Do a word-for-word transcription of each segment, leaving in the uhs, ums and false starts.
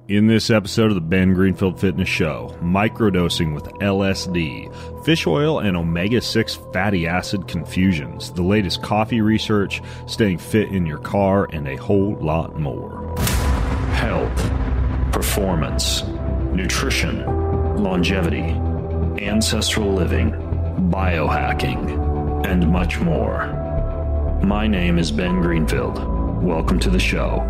In this episode of the Ben Greenfield Fitness Show, microdosing with L S D, fish oil and omega six fatty acid confusions, the latest coffee research, staying fit in your car, and a whole lot more. Health, performance, nutrition, longevity, ancestral living, biohacking, and much more. My name is Ben Greenfield. Welcome to the show.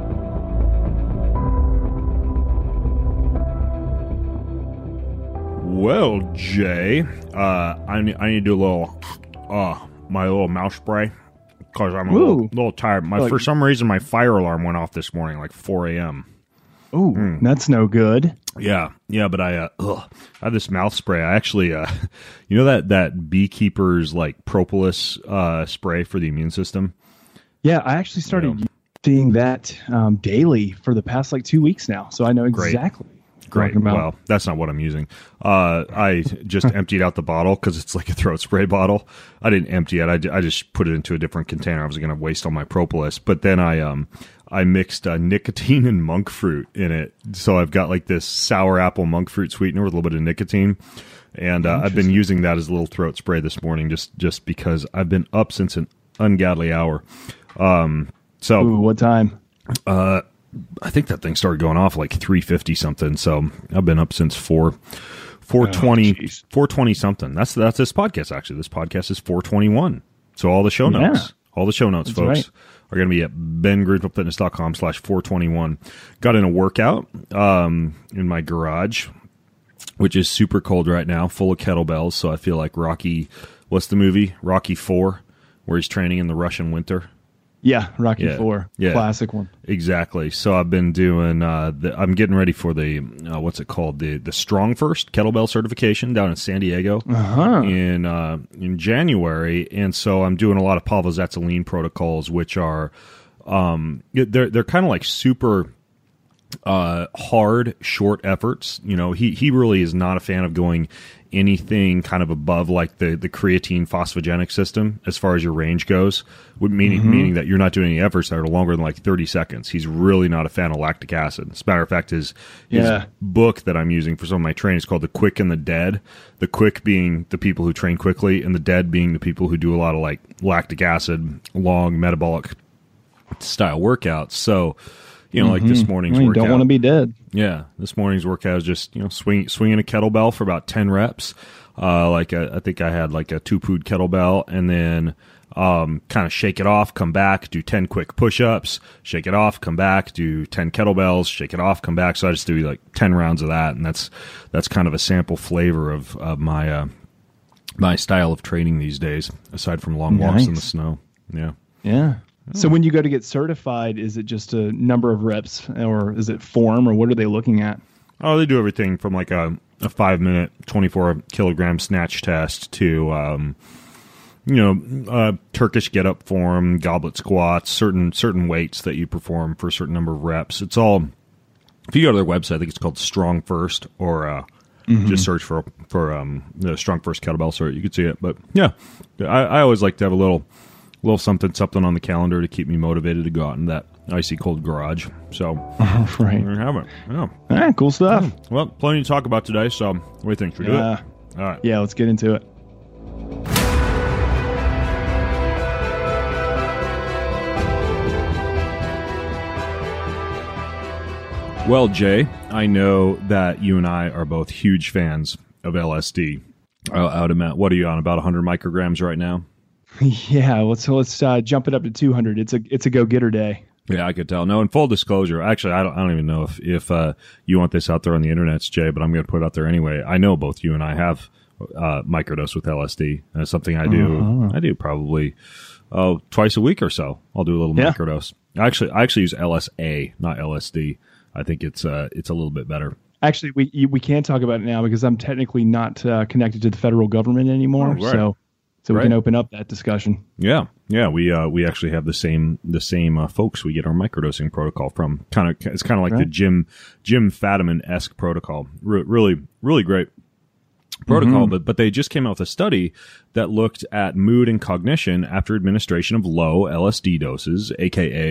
Well, Jay, uh, I need, I need to do a little, uh, my little mouth spray because I'm a little, little tired. My like, for some reason, my fire alarm went off this morning, like four a.m. Ooh, mm. That's no good. Yeah, yeah, but I, uh, ugh, I have this mouth spray. I actually, uh, you know that that beekeeper's like propolis uh, spray for the immune system. Yeah, I actually started you know. using that um, daily for the past like two weeks now, so I know exactly. Great. Great. Well, that's not what I'm using. Uh, I just emptied out the bottle because it's like a throat spray bottle. I didn't empty it. I, I just put it into a different container. I was going to waste all my propolis. But then I um I mixed uh, nicotine and monk fruit in it. So I've got like this sour apple monk fruit sweetener with a little bit of nicotine. And uh, I've been using that as a little throat spray this morning just, just because I've been up since an ungodly hour. Um, so Ooh, what time? Uh. I think that thing started going off like three fifty something. So I've been up since four, four twenty, oh, four twenty something. That's that's this podcast actually. This podcast is four twenty-one. So all the show notes, yeah. all the show notes, that's folks, right. are going to be at ben greenfield fitness dot com slash four twenty-one. Got in a workout um, in my garage, which is super cold right now, full of kettlebells. So I feel like Rocky. What's the movie? Rocky four, where he's training in the Russian winter. Yeah, Rocky yeah, Four, yeah, classic one. Exactly. So I've been doing. Uh, the, I'm getting ready for the uh, what's it called? The the Strong First kettlebell certification down in San Diego uh-huh. in uh, in January, and so I'm doing a lot of Pavel Tsatsouline protocols, which are um, they're they're kind of like super uh, hard, short efforts. You know, he he really is not a fan of going anything kind of above like the, the creatine phosphogenic system as far as your range goes, meaning mm-hmm. meaning that you're not doing any efforts that are longer than like thirty seconds. He's really not a fan of lactic acid. As a matter of fact, his, his yeah. book that I'm using for some of my training is called The Quick and the Dead. The quick being the people who train quickly and the dead being the people who do a lot of like lactic acid, long metabolic style workouts. So, you know, mm-hmm. like this morning's well, you workout. Don't want to be dead. Yeah, this morning's workout is just, you know, swing, swinging a kettlebell for about ten reps. Uh, like a, I think I had like a two-pood kettlebell, and then um, kind of shake it off, come back, do ten quick push-ups, shake it off, come back, do ten kettlebells, shake it off, come back. So I just do like ten rounds of that, and that's that's kind of a sample flavor of, of my uh, my style of training these days, aside from long walks nice. in the snow. Yeah. Yeah. So when you go to get certified, is it just a number of reps, or is it form, or what are they looking at? Oh, they do everything from like a, a five-minute, twenty-four kilogram snatch test to, um, you know, uh, Turkish get-up form, goblet squats, certain certain weights that you perform for a certain number of reps. It's all, if you go to their website, I think it's called Strong First, or uh, mm-hmm. just search for for um, the Strong First kettlebell cert. You can see it. But yeah, I, I always like to have a little... little something something on the calendar to keep me motivated to go out in that icy cold garage. So right, there you have it. Yeah. All right, cool stuff. Yeah. Well, plenty to talk about today. So what do you think? Should we uh, do it? All right. Yeah, let's get into it. Well, Jay, I know that you and I are both huge fans of L S D. Uh, out of Matt, what are you on? About one hundred micrograms right now? Yeah, let's let's uh, jump it up to two hundred. It's a it's a go getter day. Yeah, I could tell. No, in full disclosure, actually, I don't I don't even know if if uh, you want this out there on the internet, Jay, but I'm going to put it out there anyway. I know both you and I have uh, microdose with L S D, and it's something I do. Uh-huh. I do probably oh twice a week or so. I'll do a little yeah. microdose. Actually, I actually use L S A, not L S D. I think it's uh it's a little bit better. Actually, we we can't talk about it now because I'm technically not uh, connected to the federal government anymore. Oh, right. So. So we right. can open up that discussion. Yeah, yeah. We uh, we actually have the same the same uh, folks we get our microdosing protocol from. Kind of, it's kind of like right. the Jim Jim Fadiman-esque protocol. Re- really, really great protocol. Mm-hmm. But but they just came out with a study that looked at mood and cognition after administration of low L S D doses, aka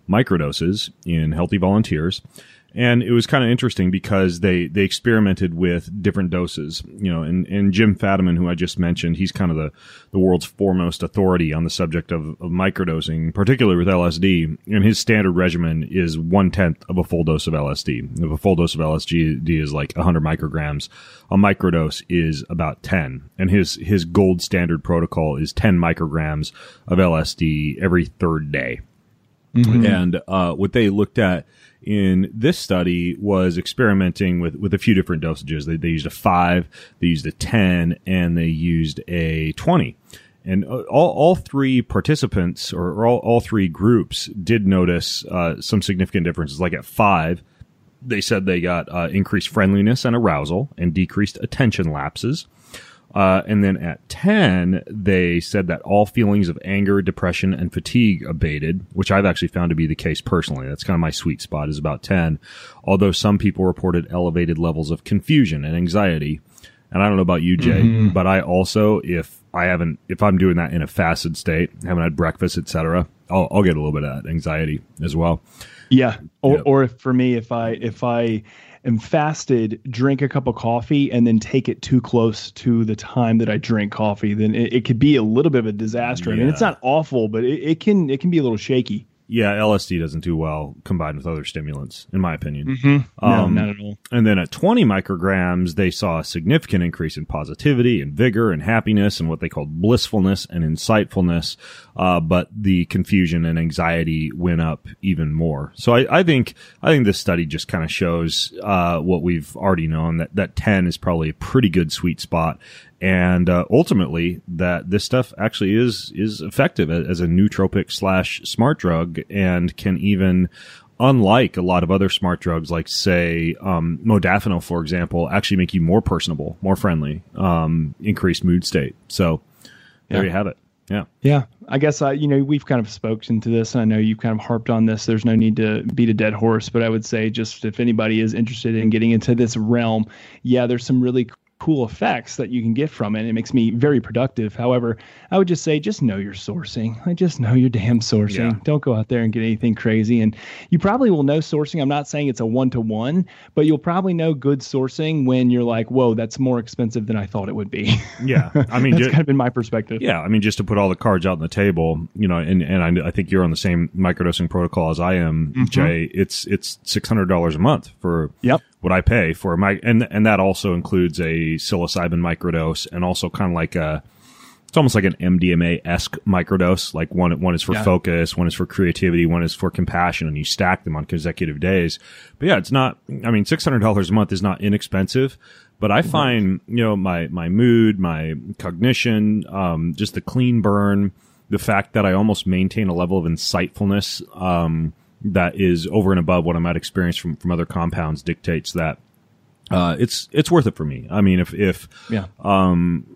microdoses in healthy volunteers. And it was kind of interesting because they, they experimented with different doses, you know, and, and Jim Fadiman, who I just mentioned, he's kind of the, the world's foremost authority on the subject of, of microdosing, particularly with L S D. And his standard regimen is one tenth of a full dose of L S D. If a full dose of L S D is like one hundred micrograms, a microdose is about ten. And his, his gold standard protocol is ten micrograms of L S D every third day. Mm-hmm. And, uh, what they looked at in this study was experimenting with, with a few different dosages. They, they used a five, they used a ten, and they used a twenty. And all, all three participants or, or all, all three groups did notice, uh, some significant differences. Like at five, they said they got, uh, increased friendliness and arousal and decreased attention lapses. Uh, and then at ten, they said that all feelings of anger, depression, and fatigue abated, which I've actually found to be the case personally. That's kind of my sweet spot, is about ten. Although some people reported elevated levels of confusion and anxiety. And I don't know about you, Jay, mm-hmm. but I also, if I haven't, if I'm doing that in a fasted state, haven't had breakfast, et cetera, I'll, I'll get a little bit of that anxiety as well. Yeah. Or, yep. or if, for me, if I, if I, am fasted, drink a cup of coffee, and then take it too close to the time that I drink coffee, then it, it could be a little bit of a disaster. Yeah. I mean, it's not awful, but it, it can it can be a little shaky. Yeah, L S D doesn't do well combined with other stimulants, in my opinion. Mm-hmm. Um, no, not at all. And then at twenty micrograms, they saw a significant increase in positivity and vigor and happiness and what they called blissfulness and insightfulness. Uh, but the confusion and anxiety went up even more. So I, I think, I think this study just kind of shows, uh, what we've already known, that, that ten is probably a pretty good sweet spot. And, uh, ultimately that this stuff actually is, is effective as a nootropic slash smart drug and can even, unlike a lot of other smart drugs, like say, um, modafinil, for example, actually make you more personable, more friendly, um, increased mood state. So there yeah. you have it. Yeah. Yeah. I guess, I, you know, we've kind of spoken to this, and I know you've kind of harped on this. There's no need to beat a dead horse, but I would say just if anybody is interested in getting into this realm, yeah, there's some really cool effects that you can get from it. It makes me very productive. However, I would just say, just know your sourcing. I just know your damn sourcing. Yeah. Don't go out there and get anything crazy. And you probably will know sourcing. I'm not saying it's a one-to-one, but you'll probably know good sourcing when you're like, whoa, that's more expensive than I thought it would be. Yeah. I mean, that's just, kind of been my perspective. Yeah. I mean, just to put all the cards out on the table, you know, and, and I, I think you're on the same microdosing protocol as I am, mm-hmm. Jay. It's, it's six hundred dollars a month for yep. what I pay for my, and, and that also includes a psilocybin microdose and also kind of like a, it's almost like an M D M A-esque microdose. Like one, one is for yeah. focus, one is for creativity, one is for compassion, and you stack them on consecutive days. But yeah, it's not, I mean, six hundred dollars a month is not inexpensive, but I find, you know, my, my mood, my cognition, um, just the clean burn, the fact that I almost maintain a level of insightfulness, um, that is over and above what I might experience from, from other compounds dictates that, uh, it's, it's worth it for me. I mean, if, if, yeah. um,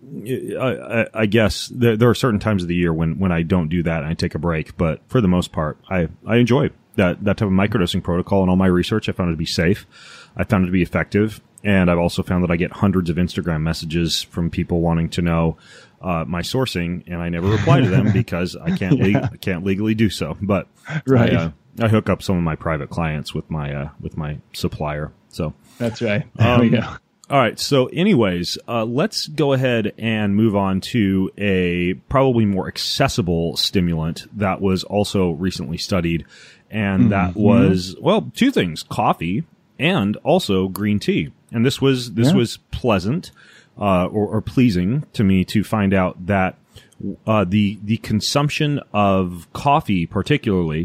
I, I guess there, there are certain times of the year when, when I don't do that and I take a break, but for the most part, I, I enjoy that, that type of microdosing protocol. And all my research, I found it to be safe. I found it to be effective. And I've also found that I get hundreds of Instagram messages from people wanting to know, uh, my sourcing, and I never reply to them because I can't, yeah. le- I can't legally do so. But right. I, uh, I hook up some of my private clients with my, uh, with my supplier. So that's right. There um, we go. All right. So anyways, uh, let's go ahead and move on to a probably more accessible stimulant that was also recently studied. And mm-hmm. that was, well, two things, coffee and also green tea. And this was, this yeah. was pleasant, uh, or, or pleasing to me to find out that, uh, the, the consumption of coffee, particularly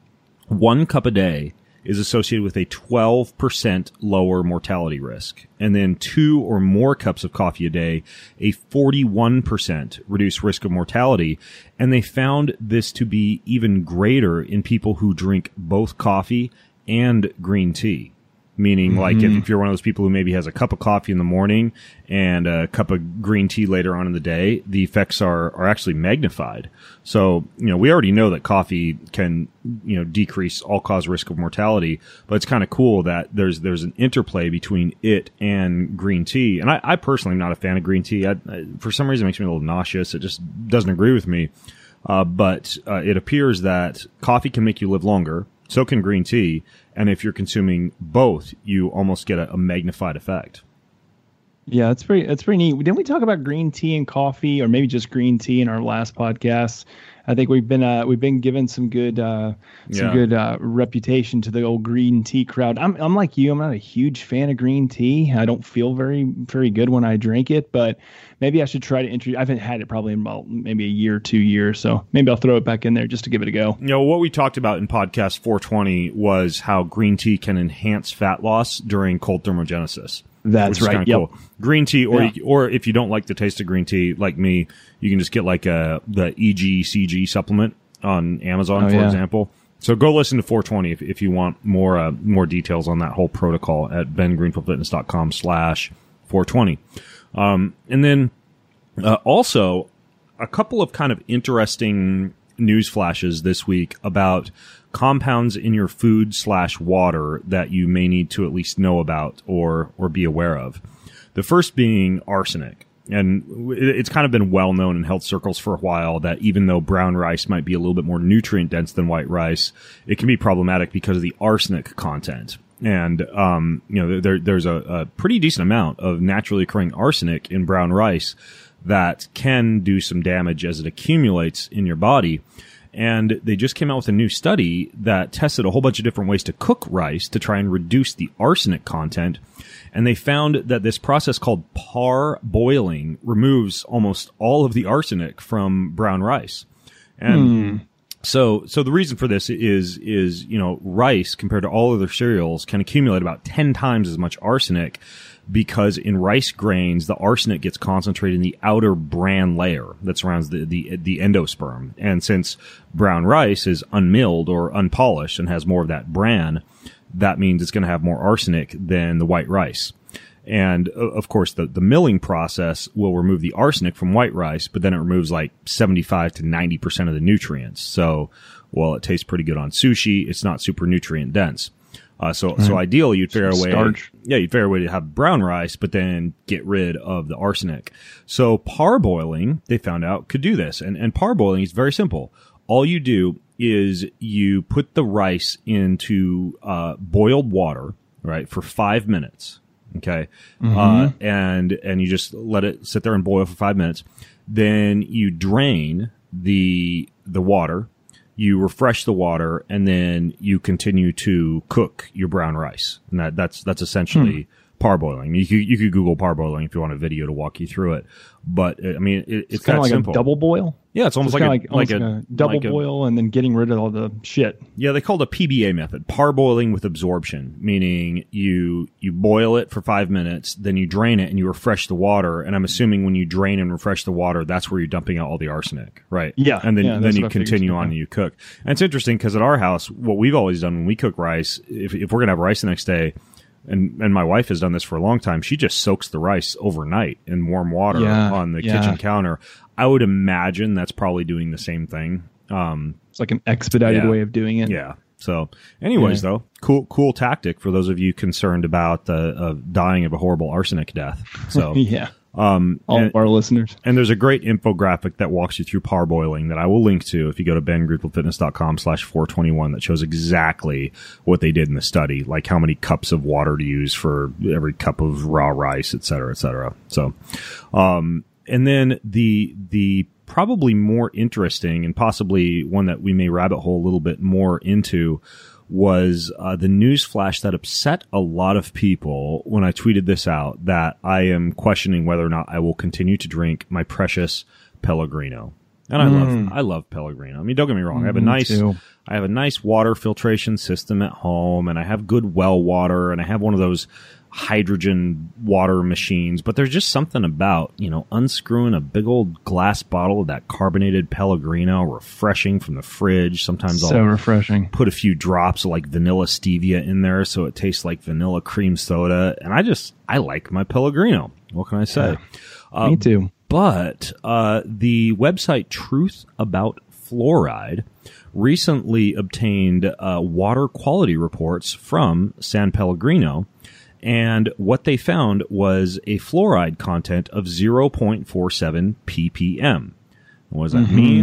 one cup a day, is associated with a twelve percent lower mortality risk. And then two or more cups of coffee a day, a forty-one percent reduced risk of mortality. And they found this to be even greater in people who drink both coffee and green tea. Meaning, mm-hmm. like, if, if you're one of those people who maybe has a cup of coffee in the morning and a cup of green tea later on in the day, the effects are, are actually magnified. So, you know, we already know that coffee can, you know, decrease all-cause risk of mortality, but it's kind of cool that there's there's an interplay between it and green tea. And I, I personally am not a fan of green tea. I, I, for some reason, it makes me a little nauseous. It just doesn't agree with me. Uh, but uh, it appears that coffee can make you live longer. So can green tea. And if you're consuming both, you almost get a, a magnified effect. Yeah, that's pretty. That's pretty neat. Didn't we talk about green tea and coffee, or maybe just green tea in our last podcast? I think we've been uh, we've been given some good uh, some Yeah. good uh, reputation to the old green tea crowd. I'm I'm like you. I'm not a huge fan of green tea. I don't feel very very good when I drink it, but maybe I should try to introduce. I haven't had it probably in about maybe a year, two years, so maybe I'll throw it back in there just to give it a go. You know, what we talked about in podcast four twenty was how green tea can enhance fat loss during cold thermogenesis. That's which is right. kinda Yep. Cool. Green tea, or Yeah. you, or if you don't like the taste of green tea, like me, you can just get like a the E G C G supplement on Amazon, Oh, for yeah. example. So go listen to four twenty if, if you want more uh, more details on that whole protocol at ben greenfield fitness dot com slash four twenty. Um, and then uh, also a couple of kind of interesting news flashes this week about compounds in your food slash water that you may need to at least know about or or be aware of. The first being arsenic. And it's kind of been well known in health circles for a while that even though brown rice might be a little bit more nutrient dense than white rice, it can be problematic because of the arsenic content. And, um, you know, there, there's a, a pretty decent amount of naturally occurring arsenic in brown rice that can do some damage as it accumulates in your body. And they just came out with a new study that tested a whole bunch of different ways to cook rice to try and reduce the arsenic content. And they found that this process called parboiling removes almost all of the arsenic from brown rice. And so, so the reason for this is, is, you know, rice compared to all other cereals can accumulate about ten times as much arsenic because in rice grains, the arsenic gets concentrated in the outer bran layer that surrounds the, the, the endosperm. And since brown rice is unmilled or unpolished and has more of that bran, that means it's going to have more arsenic than the white rice. And of course, the, the milling process will remove the arsenic from white rice, but then it removes like seventy-five to ninety percent of the nutrients. So while it tastes pretty good on sushi, it's not super nutrient dense. Uh, so, right. so ideally you'd figure a way, Starch. yeah, you'd figure a way to have brown rice, but then get rid of the arsenic. So parboiling, they found out, could do this. And, and parboiling is very simple. All you do is you put the rice into, uh, boiled water, right, for five minutes. Okay. Mm-hmm. Uh, and, and you just let it sit there and boil for five minutes. Then you drain the, the water. You refresh the water, and then you continue to cook your brown rice. And that, that's, that's essentially hmm. parboiling. You could, you could Google parboiling if you want a video to walk you through it. But, I mean, it, it's, it's kind of like simple. a double boil? Yeah, it's almost so it's like, a, like, like, a, like a double like a, boil and then getting rid of all the shit. Yeah, they call it a P B A method, parboiling with absorption, meaning you you boil it for five minutes, then you drain it and you refresh the water. And I'm assuming when you drain and refresh the water, that's where you're dumping out all the arsenic, right? Yeah. And then, yeah, then you what continue on and you cook. And it's interesting because at our house, what we've always done when we cook rice, if, if we're going to have rice the next day, and and my wife has done this for a long time, she just soaks the rice overnight in warm water yeah, on the yeah. kitchen counter. I would imagine that's probably doing the same thing. Um, it's like an expedited yeah. way of doing it. Yeah. So anyways, yeah. though, cool, cool tactic for those of you concerned about uh, uh, dying of a horrible arsenic death. So yeah. Um, all and, of our listeners. And there's a great infographic that walks you through parboiling that I will link to if you go to ben greenfield fitness dot com slash four twenty-one that shows exactly what they did in the study, like how many cups of water to use for every cup of raw rice, et cetera, et cetera. So, um, and then the, the probably more interesting and possibly one that we may rabbit hole a little bit more into was uh, the news flash that upset a lot of people when I tweeted this out, that I am questioning whether or not I will continue to drink my precious Pellegrino. And I mm. love I love Pellegrino. I mean, don't get me wrong. I have a nice too. I have a nice water filtration system at home, and I have good well water, and I have one of those hydrogen water machines, but there's just something about, you know, unscrewing a big old glass bottle of that carbonated Pellegrino, refreshing from the fridge. Sometimes so I'll refreshing. put a few drops of like vanilla stevia in there so it tastes like vanilla cream soda. And I just, I like my Pellegrino. What can I say? Yeah, uh, me too. But uh, the website Truth About Fluoride recently obtained uh, water quality reports from San Pellegrino. And what they found was a fluoride content of zero point four seven ppm. What does that mm-hmm. mean?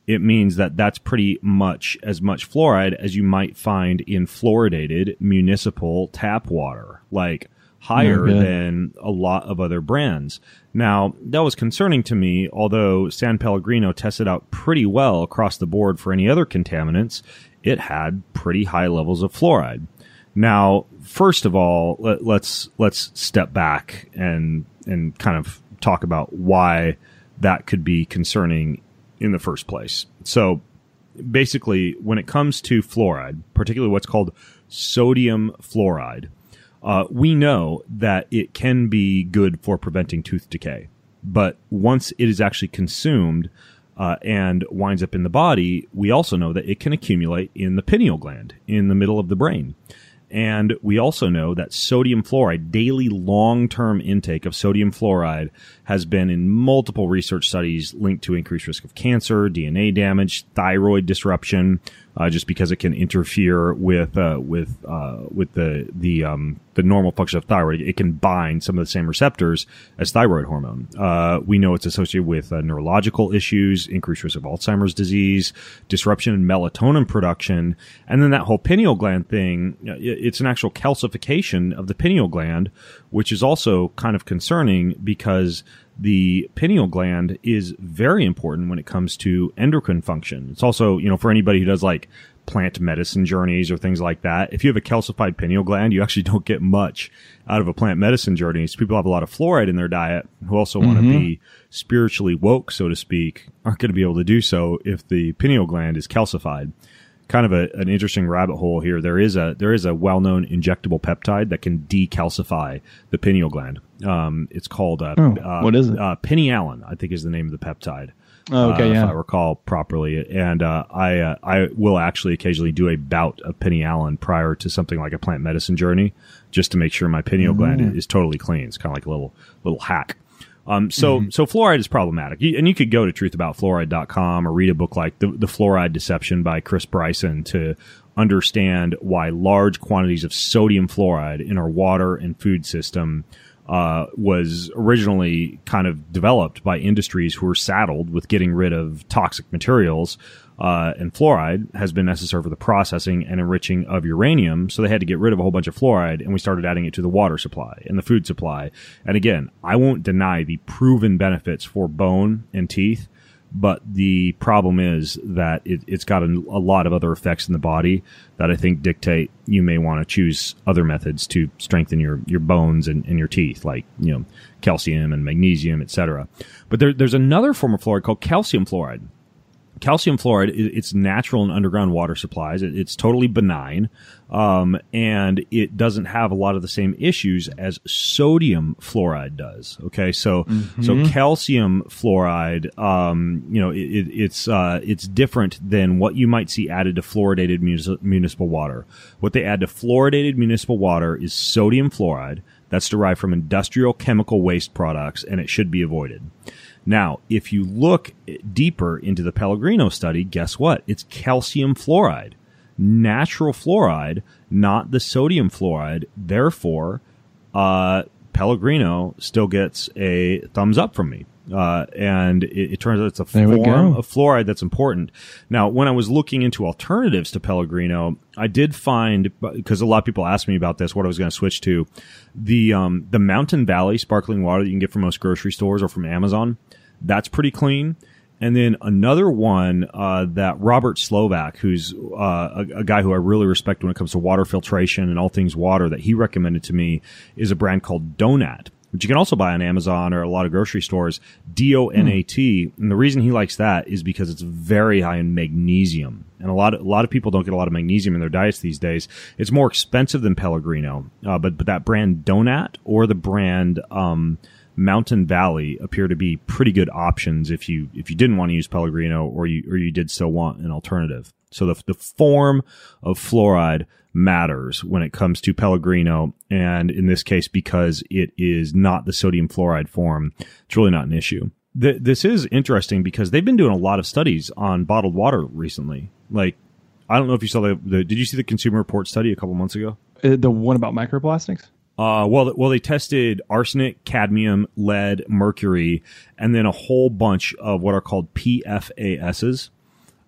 it means that that's pretty much as much fluoride as you might find in fluoridated municipal tap water, like higher Oh, than a lot of other brands. Now, that was concerning to me, although San Pellegrino tested out pretty well across the board for any other contaminants. It had pretty high levels of fluoride. Now, first of all, let, let's let's step back and and kind of talk about why that could be concerning in the first place. So basically, when it comes to fluoride, particularly what's called sodium fluoride, uh, we know that it can be good for preventing tooth decay. But once it is actually consumed uh, and winds up in the body, we also know that it can accumulate in the pineal gland in the middle of the brain. And we also know that sodium fluoride, daily long-term intake of sodium fluoride, has been in multiple research studies linked to increased risk of cancer, D N A damage, thyroid disruption, uh, just because it can interfere with uh, with uh, with the the um, the normal function of thyroid. It can bind some of the same receptors as thyroid hormone. Uh, we know it's associated with uh, neurological issues, increased risk of Alzheimer's disease, disruption in melatonin production, and then that whole pineal gland thing. It's an actual calcification of the pineal gland, which is also kind of concerning because the pineal gland is very important when it comes to endocrine function. It's also, you know, for anybody who does like plant medicine journeys or things like that, if you have a calcified pineal gland, you actually don't get much out of a plant medicine journey. So people have a lot of fluoride in their diet who also mm-hmm. want to be spiritually woke, so to speak, aren't going to be able to do so if the pineal gland is calcified. Kind of a, an interesting rabbit hole here. There is a there is a well-known injectable peptide that can decalcify the pineal gland. Um, it's called uh, oh, uh, what is it? Uh, Penialin, I think, is the name of the peptide. Oh, okay, uh, yeah. If I recall properly, and uh, I uh, I will actually occasionally do a bout of Penialin prior to something like a plant medicine journey, just to make sure my pineal mm. gland is, is totally clean. It's kind of like a little little hack. Um, so, mm-hmm. so fluoride is problematic. You, and you could go to truth about fluoride dot com or read a book like the, the Fluoride Deception by Chris Bryson to understand why large quantities of sodium fluoride in our water and food system uh, was originally kind of developed by industries who were saddled with getting rid of toxic materials. Uh, and fluoride has been necessary for the processing and enriching of uranium. So they had to get rid of a whole bunch of fluoride, and we started adding it to the water supply and the food supply. And again, I won't deny the proven benefits for bone and teeth, but the problem is that it, it's got a, a lot of other effects in the body that I think dictate you may want to choose other methods to strengthen your, your bones and, and your teeth, like, you know, calcium and magnesium, et cetera. But there, there's another form of fluoride called calcium fluoride. Calcium fluoride, it's natural in underground water supplies. It's totally benign, um, and it doesn't have a lot of the same issues as sodium fluoride does. Okay, so mm-hmm. so calcium fluoride, um, you know, it, it's uh, it's different than what you might see added to fluoridated munis- municipal water. What they add to fluoridated municipal water is sodium fluoride that's derived from industrial chemical waste products, and it should be avoided. Now, if you look deeper into the Pellegrino study, guess what? It's calcium fluoride, natural fluoride, not the sodium fluoride. Therefore, uh, Pellegrino still gets a thumbs up from me. Uh, and it, it turns out it's a there form of fluoride that's important. Now, when I was looking into alternatives to Pellegrino, I did find, because a lot of people asked me about this, what I was going to switch to, the um, the Mountain Valley sparkling water that you can get from most grocery stores or from Amazon. That's pretty clean. And then another one uh, that Robert Slovak, who's uh, a, a guy who I really respect when it comes to water filtration and all things water, that he recommended to me is a brand called Donat, which you can also buy on Amazon or a lot of grocery stores, D O N A T. Mm. And the reason he likes that is because it's very high in magnesium. And a lot of, a lot of people don't get a lot of magnesium in their diets these days. It's more expensive than Pellegrino. Uh, but, but that brand Donat or the brand um, Mountain Valley appear to be pretty good options if you if you didn't want to use Pellegrino or you or you did still want an alternative. So the the form of fluoride matters when it comes to Pellegrino, and in this case, because it is not the sodium fluoride form, it's really not an issue. Th- this is interesting because they've been doing a lot of studies on bottled water recently. Like, I don't know if you saw the, the did you see the Consumer Report study a couple months ago? Uh, the one about microplastics? Uh, well, well, they tested arsenic, cadmium, lead, mercury, and then a whole bunch of what are called P F A Ss.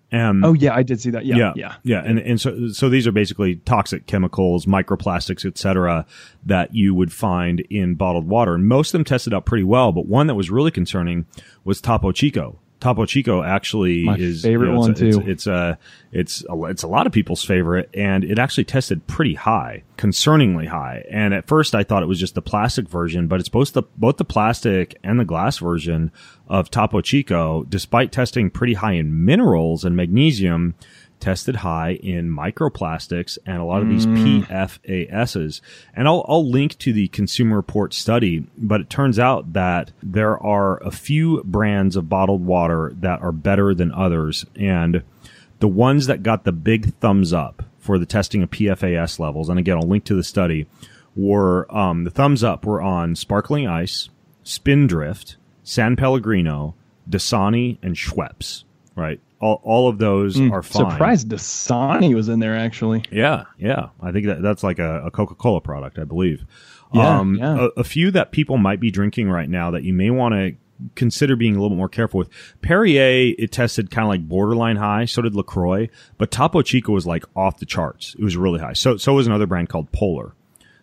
And oh yeah, I did see that. Yeah, yeah, yeah, yeah. And and so so these are basically toxic chemicals, microplastics, et cetera, that you would find in bottled water. And most of them tested out pretty well, but one that was really concerning was Topo Chico. Topo Chico actually My is favorite you know, one it's, it's, too. It's a it's a, it's a lot of people's favorite, and it actually tested pretty high, concerningly high. And at first, I thought it was just the plastic version, but it's both the both the plastic and the glass version of Topo Chico. Despite testing pretty high in minerals and magnesium, tested high in microplastics and a lot of these Mm. P F A Ss. And I'll, I'll link to the Consumer Report study, but it turns out that there are a few brands of bottled water that are better than others. And the ones that got the big thumbs up for the testing of P F A S levels, and again, I'll link to the study, were um, the thumbs up were on Sparkling Ice, Spindrift, San Pellegrino, Dasani, and Schweppes, right? All, all of those Mm, are fine. surprised Dasani was in there actually. Yeah, yeah. I think that that's like a, a Coca-Cola product, I believe. Yeah, um, yeah. A, a few that people might be drinking right now that you may want to consider being a little bit more careful with. Perrier, it tested kind of like borderline high. So did LaCroix. But Topo Chico was like off the charts. It was really high. So so was another brand called Polar.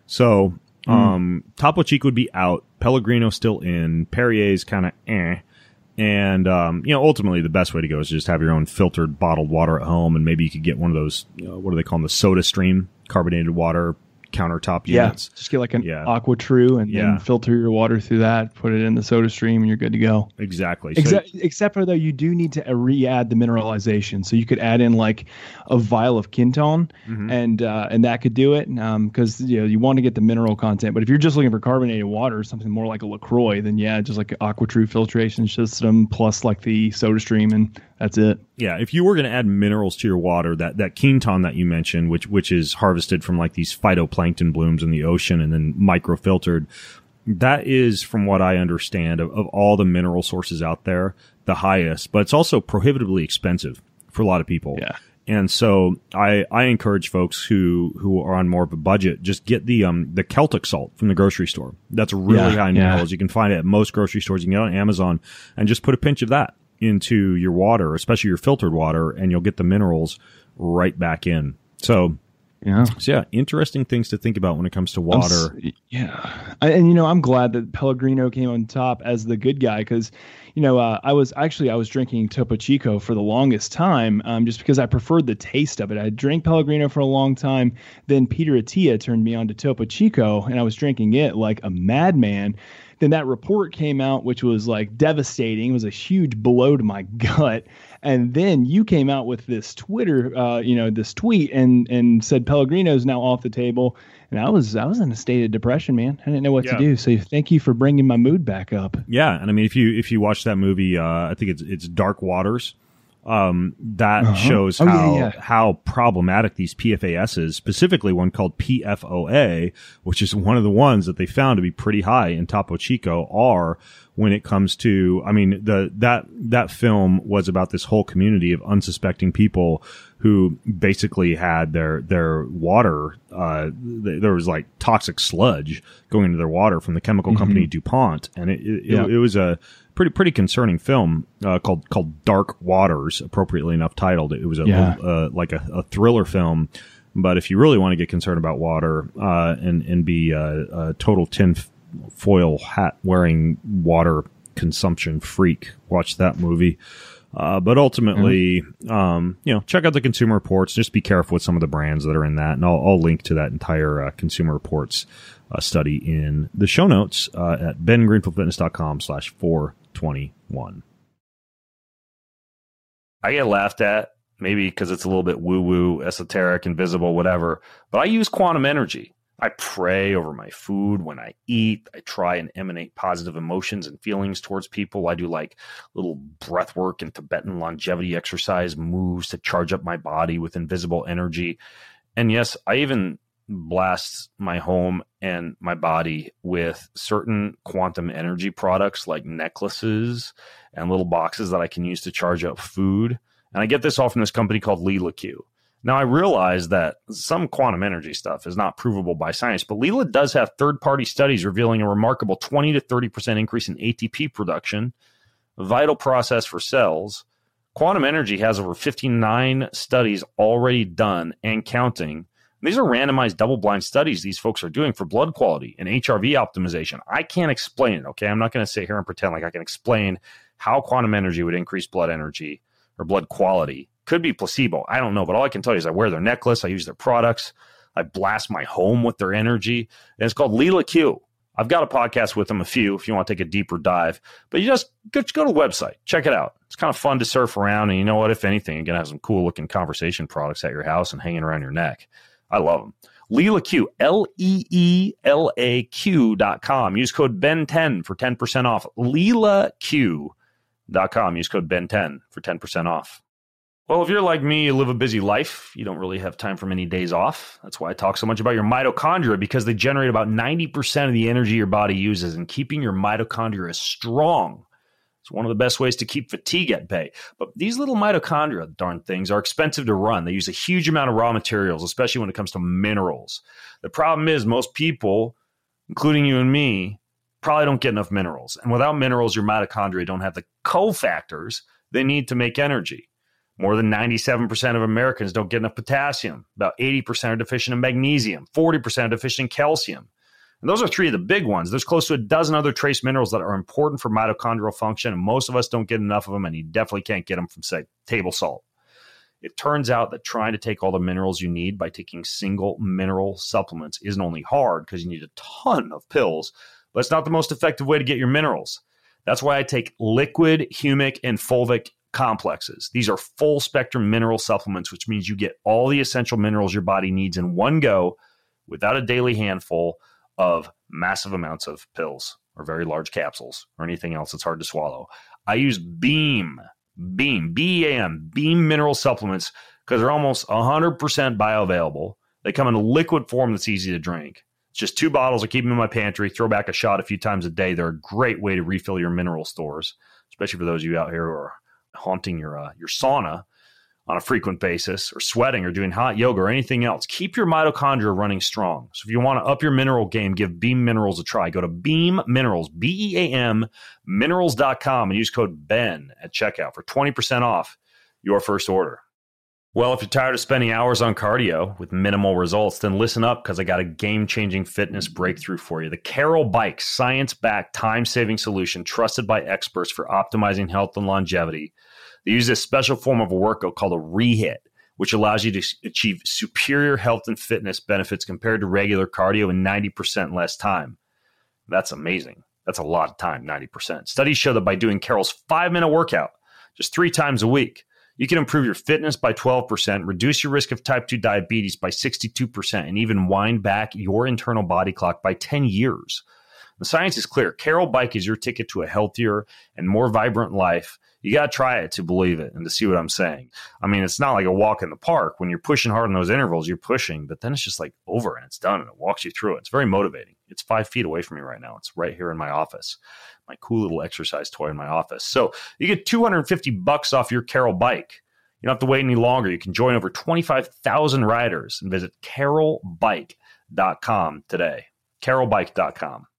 So um, mm. Topo Chico would be out. Pellegrino still in. Perrier's kind of eh. And, um, you know, ultimately the best way to go is just have your own filtered bottled water at home. And maybe you could get one of those, you know, what do they call them? The Soda Stream carbonated water countertop units. Yeah, just get like an yeah. Aqua True and yeah. then filter your water through that, put it in the Soda Stream, and you're good to go. Exactly. So, except, except for though, you do need to re-add the mineralization. So you could add in like a vial of Quinton, mm-hmm. and uh, and that could do it. Because um, you know you want to get the mineral content. But if you're just looking for carbonated water, something more like a LaCroix, then yeah, just like an Aqua True filtration system plus like the Soda Stream, and that's it. Yeah, if you were going to add minerals to your water, that that Quinton that you mentioned, which which is harvested from like these phytoplankton blooms in the ocean and then microfiltered, that is, from what I understand, of, of all the mineral sources out there, the highest. But it's also prohibitively expensive for a lot of people. Yeah. And so I I encourage folks who who are on more of a budget, just get the um the Celtic salt from the grocery store. That's really Yeah, high in yeah. minerals. You can find it at most grocery stores. You can get it on Amazon, and just put a pinch of that into your water, especially your filtered water, and you'll get the minerals right back in. So, Yeah. so yeah, interesting things to think about when it comes to I'm water. s- yeah. I, and, you know, I'm glad that Pellegrino came on top as the good guy because, you know, uh, I was actually, I was drinking Topo Chico for the longest time um, just because I preferred the taste of it. I drank Pellegrino for a long time. Then Peter Attia turned me on to Topo Chico, and I was drinking it like a madman. Then that report came out, which was like devastating. It was a huge blow to my gut. And then you came out with this Twitter, uh, you know, this tweet and and said Pellegrino's now off the table. And I was I was in a state of depression, man. I didn't know what Yeah. to do. So thank you for bringing my mood back up. Yeah, and I mean, if you if you watch that movie, uh, I think it's it's Dark Waters. Um, that Uh-huh. shows Oh, yeah, how yeah. how problematic these P F A Ss, specifically one called P F O A, which is one of the ones that they found to be pretty high in Topo Chico, are when it comes to, I mean, the that that film was about this whole community of unsuspecting people who basically had their their water. Uh, th- there was like toxic sludge going into their water from the chemical company DuPont, and it it, Yeah. it, it was a pretty pretty concerning film uh, called called Dark Waters, appropriately enough titled. It was a Yeah. uh, like a, a thriller film. But if you really want to get concerned about water uh, and and be a, a total tin f- foil hat wearing water consumption freak, watch that movie. Uh, but ultimately, um, you know, check out the Consumer Reports. Just be careful with some of the brands that are in that, and I'll, I'll link to that entire uh, Consumer Reports uh, study in the show notes uh, at ben greenfield fitness dot com slash four twenty-one. I get laughed at, maybe because it's a little bit woo-woo, esoteric, invisible, whatever, but I use quantum energy. I pray over my food when I eat. I try and emanate positive emotions and feelings towards people. I do like little breath work and Tibetan longevity exercise moves to charge up my body with invisible energy. And yes, I even blast my home and my body with certain quantum energy products like necklaces and little boxes that I can use to charge up food. And I get this all from this company called Leela Q. Now, I realize that some quantum energy stuff is not provable by science, but Leela does have third-party studies revealing a remarkable twenty to thirty percent increase in A T P production, a vital process for cells. Quantum Energy has over fifty-nine studies already done and counting. These are randomized double-blind studies these folks are doing for blood quality and H R V optimization. I can't explain it, okay? I'm not going to sit here and pretend like I can explain how quantum energy would increase blood energy or blood quality. Could be placebo. I don't know, but all I can tell you is I wear their necklace, I use their products, I blast my home with their energy, and it's called Lila Q. I've got a podcast with them, a few, if you want to take a deeper dive. But you just go, just go to the website. Check it out. It's kind of fun to surf around. And you know what? If anything, you're going to have some cool-looking conversation products at your house and hanging around your neck. I love them. Lila Q, L E E L A Q dot com. Use code B E N ten for ten percent off. Lila Q dot com. Use code B E N ten for ten percent off. Well, if you're like me, you live a busy life. You don't really have time for many days off. That's why I talk so much about your mitochondria, because they generate about ninety percent of the energy your body uses, and keeping your mitochondria strong is one of the best ways to keep fatigue at bay. But these little mitochondria, darn things, are expensive to run. They use a huge amount of raw materials, especially when it comes to minerals. The problem is most people, including you and me, probably don't get enough minerals. And without minerals, your mitochondria don't have the cofactors they need to make energy. More than ninety-seven percent of Americans don't get enough potassium. About eighty percent are deficient in magnesium. forty percent are deficient in calcium. And those are three of the big ones. There's close to a dozen other trace minerals that are important for mitochondrial function, and most of us don't get enough of them, and you definitely can't get them from, say, table salt. It turns out that trying to take all the minerals you need by taking single mineral supplements isn't only hard because you need a ton of pills, but it's not the most effective way to get your minerals. That's why I take liquid, humic, and fulvic complexes. These are full spectrum mineral supplements, which means you get all the essential minerals your body needs in one go without a daily handful of massive amounts of pills or very large capsules or anything else that's hard to swallow. I use Beam, Beam, B E A M, Beam mineral supplements because they're almost one hundred percent bioavailable. They come in a liquid form that's easy to drink. It's just two bottles. I keep them in my pantry, throw back a shot a few times a day. They're a great way to refill your mineral stores, especially for those of you out here who are haunting your uh, your sauna on a frequent basis, or sweating, or doing hot yoga, or anything else. Keep your mitochondria running strong. So if you want to up your mineral game, give Beam Minerals a try. Go to Beam Minerals, B E A M, minerals dot com, and use code BEN at checkout for twenty percent off your first order. Well, if you're tired of spending hours on cardio with minimal results, then listen up, because I got a game-changing fitness breakthrough for you. The Carol Bike, science-backed, time-saving solution trusted by experts for optimizing health and longevity. They use this special form of a workout called a rehit, which allows you to achieve superior health and fitness benefits compared to regular cardio in ninety percent less time. That's amazing. That's a lot of time, ninety percent. Studies show that by doing Carol's five-minute workout just three times a week, you can improve your fitness by twelve percent, reduce your risk of type two diabetes by sixty-two percent, and even wind back your internal body clock by ten years. The science is clear. Carol Bike is your ticket to a healthier and more vibrant life. You got to try it to believe it and to see what I'm saying. I mean, it's not like a walk in the park. When you're pushing hard in those intervals, you're pushing, but then it's just like over and it's done and it walks you through it. It's very motivating. It's five feet away from me right now. It's right here in my office, my cool little exercise toy in my office. So you get two hundred fifty bucks off your Carol Bike. You don't have to wait any longer. You can join over twenty-five thousand riders and visit carol bike dot com today. carol bike dot com.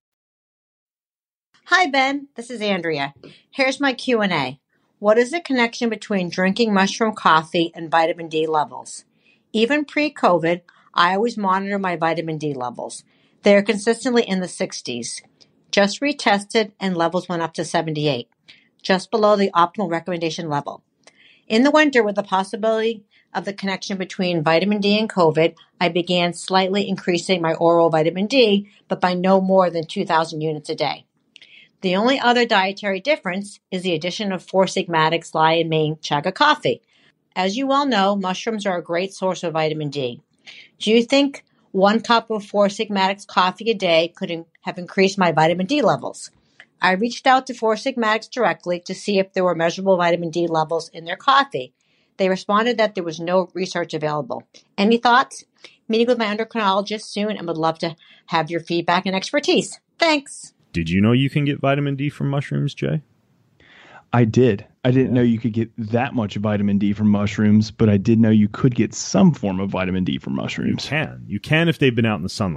Hi, Ben. This is Andrea. Here's my Q and A. What is the connection between drinking mushroom coffee and vitamin D levels? Even pre-COVID, I always monitor my vitamin D levels. They are consistently in the sixties. Just retested and levels went up to seventy-eight, just below the optimal recommendation level. In the winter, with the possibility of the connection between vitamin D and COVID, I began slightly increasing my oral vitamin D, but by no more than two thousand units a day. The only other dietary difference is the addition of Four Sigmatics Lion-Mane Chaga coffee. As you well know, mushrooms are a great source of vitamin D. Do you think one cup of Four Sigmatics coffee a day could in- have increased my vitamin D levels? I reached out to Four Sigmatics directly to see if there were measurable vitamin D levels in their coffee. They responded that there was no research available. Any thoughts? Meeting with my endocrinologist soon and would love to have your feedback and expertise. Thanks. Did you know you can get vitamin D from mushrooms, Jay? I did. I didn't know you could get that much vitamin D from mushrooms, but I did know you could get some form of vitamin D from mushrooms. You can. You can if they've been out in the sunlight.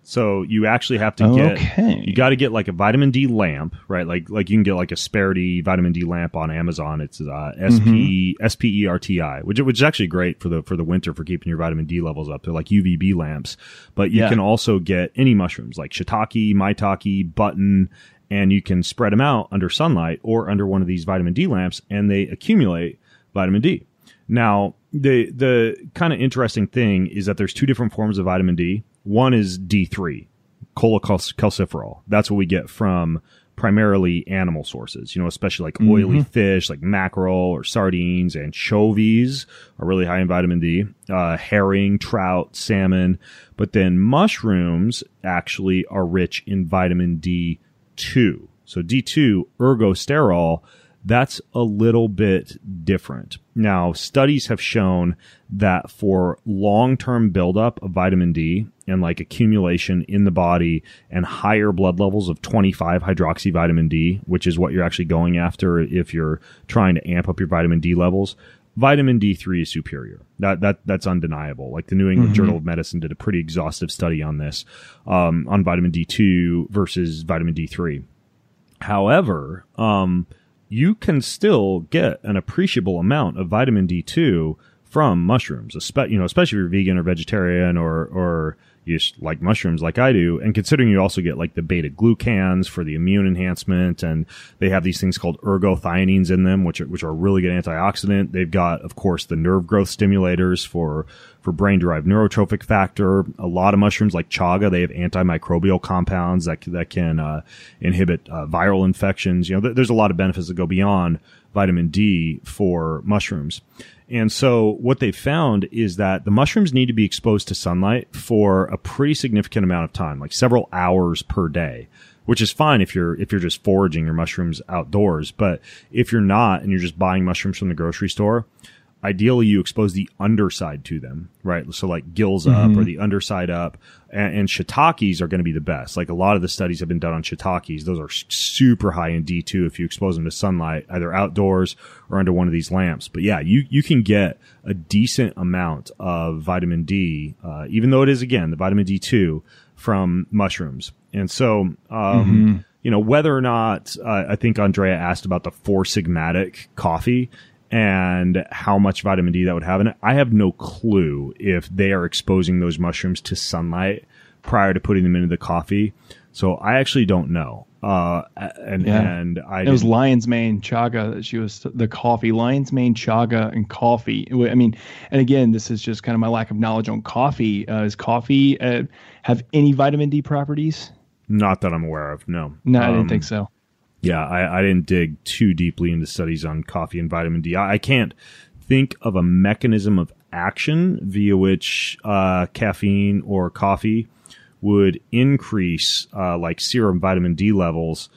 So you actually have to get, okay. you got to get like a vitamin D lamp, right? Like like you can get like a Sperti vitamin D lamp on Amazon. It's uh, S P S P E R T I, which which is actually great for the for the winter for keeping your vitamin D levels up. They're like U V B lamps, but you Yeah. can also get any mushrooms like shiitake, maitake, button, and you can spread them out under sunlight or under one of these vitamin D lamps, and they accumulate vitamin D. Now, the the kind of interesting thing is that there's two different forms of vitamin D. One is D three, cholecalciferol. That's what we get from primarily animal sources, you know, especially like oily Mm-hmm. fish like mackerel or sardines. Anchovies are really high in vitamin D. Uh, herring, trout, salmon. But then mushrooms actually are rich in vitamin D two. So D two, ergosterol, that's a little bit different. Now, studies have shown that for long-term buildup of vitamin D and like accumulation in the body and higher blood levels of twenty-five hydroxy vitamin D, which is what you're actually going after if you're trying to amp up your vitamin D levels, vitamin D three is superior. That that that's undeniable. Like the New England Mm-hmm. Journal of Medicine did a pretty exhaustive study on this, um, on vitamin D two versus vitamin D three. However, um, you can still get an appreciable amount of vitamin D two from mushrooms, espe- you know, especially if you're vegan or vegetarian or, or you just like mushrooms like I do. And considering you also get like the beta glucans for the immune enhancement, and they have these things called ergothioneins in them, which are, which are a really good antioxidant. They've got, of course, the nerve growth stimulators for, for brain-derived neurotrophic factor. A lot of mushrooms like chaga, they have antimicrobial compounds that, that can uh, inhibit uh, viral infections. You know, th- there's a lot of benefits that go beyond vitamin D for mushrooms. And so what they found is that the mushrooms need to be exposed to sunlight for a pretty significant amount of time, like several hours per day, which is fine if you're if you're just foraging your mushrooms outdoors. But if you're not and you're just buying mushrooms from the grocery store, ideally you expose the underside to them, right? So like gills up or the underside up, and, and shiitakes are going to be the best. Like a lot of the studies have been done on shiitakes. Those are super high in D two if you expose them to sunlight, either outdoors or under one of these lamps. But yeah, you, you can get a decent amount of vitamin D, uh, even though it is, again, the vitamin D two from mushrooms. And so, um, mm-hmm. you know, whether or not, uh, I think Andrea asked about the Four Sigmatic coffee and how much vitamin D that would have in it. I have no clue if they are exposing those mushrooms to sunlight prior to putting them into the coffee. So I actually don't know. Uh, and, Yeah. and I, It was didn't- lion's mane chaga that she was the coffee, lion's mane chaga and coffee. I mean, and again, this is just kind of my lack of knowledge on coffee. Uh, is coffee uh, have any vitamin D properties? not that I'm aware of. No, No, I didn't Um, think so. Yeah, I, I didn't dig too deeply into studies on coffee and vitamin D. I, I can't think of a mechanism of action via which uh, caffeine or coffee would increase uh, like serum vitamin D levels.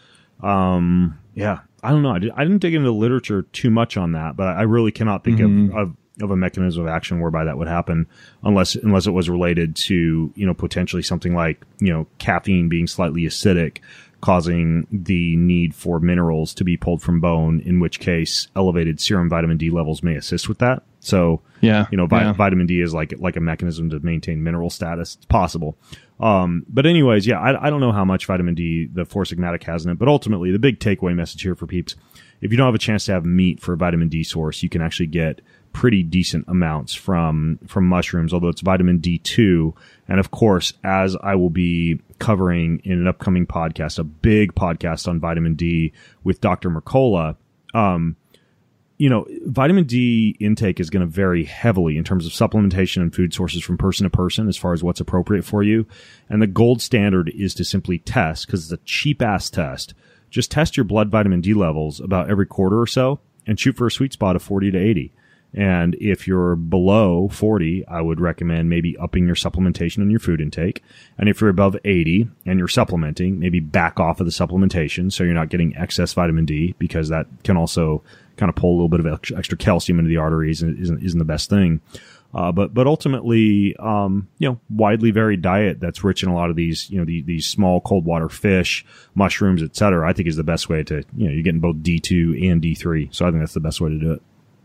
Um, yeah, I don't know. I, did, I didn't dig into the literature too much on that, but I really cannot think Mm-hmm. of, of of a mechanism of action whereby that would happen, unless unless it was related to, you know, potentially something like, you know, caffeine being slightly acidic, causing the need for minerals to be pulled from bone, in which case elevated serum vitamin D levels may assist with that. So, Yeah, you know, vi- yeah. vitamin D is like like a mechanism to maintain mineral status. It's possible. Um, but anyways, yeah, I, I don't know how much vitamin D the Four Sigmatic has in it, but ultimately the big takeaway message here for peeps, if you don't have a chance to have meat for a vitamin D source, you can actually get pretty decent amounts from from mushrooms, although it's vitamin D two. And of course, as I will be covering in an upcoming podcast, a big podcast on vitamin D with Doctor Mercola, um, you know, vitamin D intake is going to vary heavily in terms of supplementation and food sources from person to person as far as what's appropriate for you. And the gold standard is to simply test, because it's a cheap ass test. Just test your blood vitamin D levels about every quarter or so and shoot for a sweet spot of forty to eighty. And if you're below forty, I would recommend maybe upping your supplementation and your food intake. And if you're above eighty and you're supplementing, maybe back off of the supplementation so you're not getting excess vitamin D, because that can also kind of pull a little bit of extra calcium into the arteries and isn't, isn't the best thing. Uh, but, but ultimately, um, you know, widely varied diet that's rich in a lot of these, you know, the, these small cold water fish, mushrooms, et cetera, I think is the best way to, you know, you're getting both D two and D three. So I think that's the best way to do it.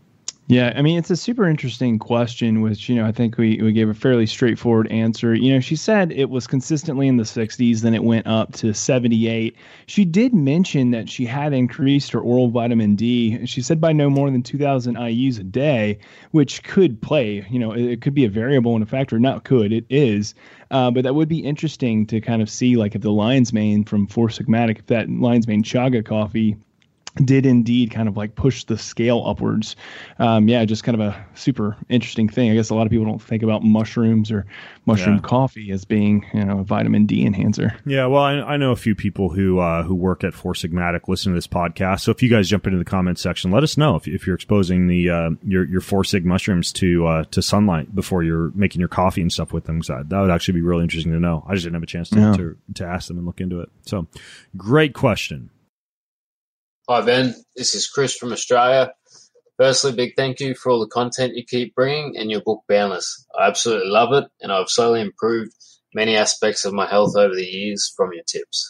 Yeah, I mean, it's a super interesting question, which, you know, I think we, we gave a fairly straightforward answer. You know, she said it was consistently in the sixties, then it went up to seventy-eight. She did mention that she had increased her oral vitamin D. She said by no more than two thousand I U's a day, which could play, you know, it, it could be a variable and a factor. Not could, it is. Uh, but that would be interesting to kind of see, like, if the lion's mane from Four Sigmatic, if that lion's mane chaga coffee did indeed kind of like push the scale upwards. Um, yeah, just kind of a super interesting thing. I guess a lot of people don't think about mushrooms or mushroom yeah. coffee as being, you know, a vitamin D enhancer. Yeah, well, I, I know a few people who uh, who work at Four Sigmatic listen to this podcast. So if you guys jump into the comments section, let us know if, if you're exposing the uh, your your Four Sig mushrooms to uh, to sunlight before you're making your coffee and stuff with them. So that would actually be really interesting to know. I just didn't have a chance to, yeah. to, to ask them and look into it. So great question. Hi, Ben. This is Chris from Australia. Firstly, big thank you for all the content you keep bringing and your book, Boundless. I absolutely love it, and I've slowly improved many aspects of my health over the years from your tips.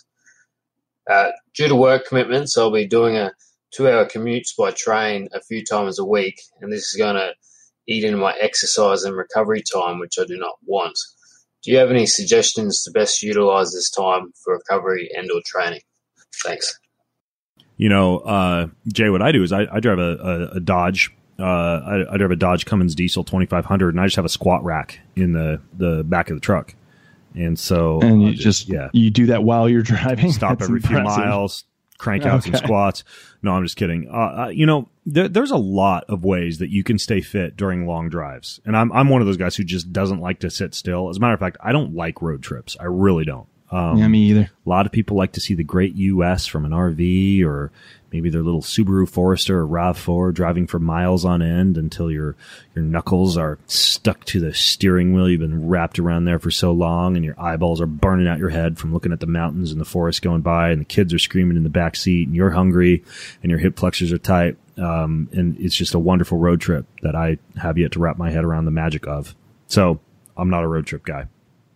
Uh, due to work commitments, I'll be doing a two-hour commute by train a few times a week, and this is going to eat into my exercise and recovery time, which I do not want. Do you have any suggestions to best utilize this time for recovery and or training? Thanks. You know, uh, Jay, what I do is I, I drive a, a, a Dodge. Uh, I, I drive a Dodge Cummins Diesel twenty-five hundred, and I just have a squat rack in the, the back of the truck. And so, and you I'll just, just yeah, you do that while you're driving. Stop That's every impressive. few miles, crank out okay. some squats. No, I'm just kidding. Uh, uh, you know, there, there's a lot of ways that you can stay fit during long drives, and I'm I'm one of those guys who just doesn't like to sit still. As a matter of fact, I don't like road trips. I really don't. Um, yeah, me either. A lot of people like to see the great U S from an R V, or maybe their little Subaru Forester or RAV four driving for miles on end until your your knuckles are stuck to the steering wheel. You've been wrapped around there for so long, and your eyeballs are burning out your head from looking at the mountains and the forest going by, and the kids are screaming in the back seat, and you're hungry, and your hip flexors are tight. Um, and it's just a wonderful road trip that I have yet to wrap my head around the magic of. So I'm not a road trip guy.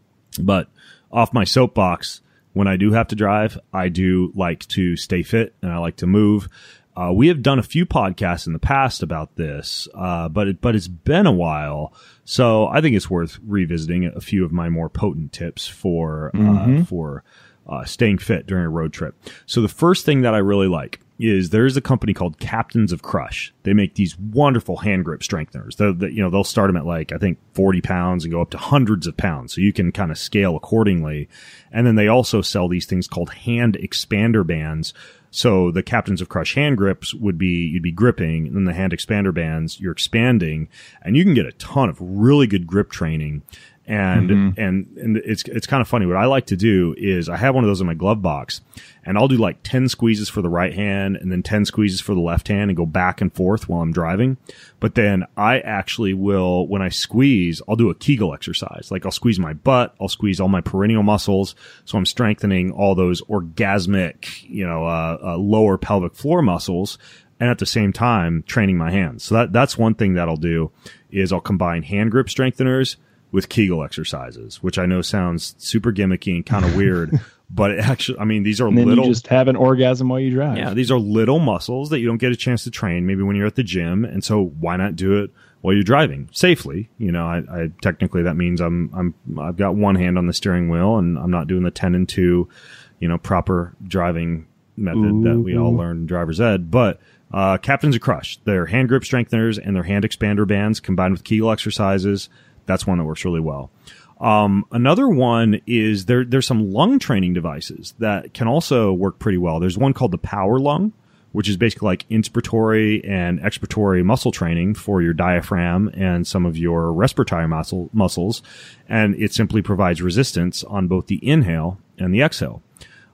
But off my soapbox, when I do have to drive, I do like to stay fit and I like to move. Uh, we have done a few podcasts in the past about this, uh, but it, but it's been a while, so I think it's worth revisiting a few of my more potent tips for Mm-hmm. uh, for uh, staying fit during a road trip. So the first thing that I really like is there's a company called Captains of Crush. They make these wonderful hand grip strengtheners. They're, they, you know, they'll start them at like, I think forty pounds and go up to hundreds of pounds. So you can kind of scale accordingly. And then they also sell these things called hand expander bands. So the Captains of Crush hand grips would be, you'd be gripping, and then the hand expander bands, you're expanding, and you can get a ton of really good grip training. And, mm-hmm. and, and it's, it's kind of funny. What I like to do is I have one of those in my glove box, and I'll do like ten squeezes for the right hand and then ten squeezes for the left hand and go back and forth while I'm driving. But then I actually will, when I squeeze, I'll do a Kegel exercise. Like I'll squeeze my butt, I'll squeeze all my perineal muscles. So I'm strengthening all those orgasmic, you know, uh, uh lower pelvic floor muscles, and at the same time training my hands. So that, that's one thing that I'll do is I'll combine hand grip strengtheners with Kegel exercises, which I know sounds super gimmicky and kind of weird, but it actually, I mean, these are and then little. You just have an orgasm while you drive. Yeah, these are little muscles that you don't get a chance to train maybe when you're at the gym, and so why not do it while you're driving safely? You know, I, I technically that means I'm I'm I've got one hand on the steering wheel and I'm not doing the ten and two, you know, proper driving method Ooh. that we all learned in driver's ed, but. Uh, Captains of Crush, their hand grip strengtheners and their hand expander bands combined with Kegel exercises. That's one that works really well. Um, another one is there, there's some lung training devices that can also work pretty well. There's one called the Power Lung, which is basically like inspiratory and expiratory muscle training for your diaphragm and some of your respiratory muscle, muscles. And it simply provides resistance on both the inhale and the exhale.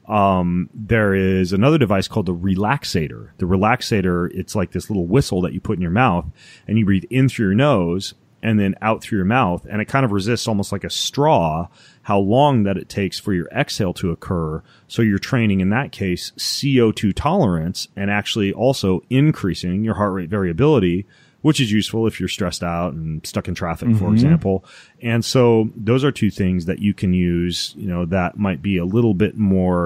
Um, there is another device called the Relaxator. The Relaxator, it's like this little whistle that you put in your mouth, and you breathe in through your nose and then out through your mouth, and it kind of resists almost like a straw how long that it takes for your exhale to occur. So you're training, in that case, C O two tolerance and actually also increasing your heart rate variability, which is useful if you're stressed out and stuck in traffic, mm-hmm. for example. And so those are two things that you can use, you know, that might be a little bit more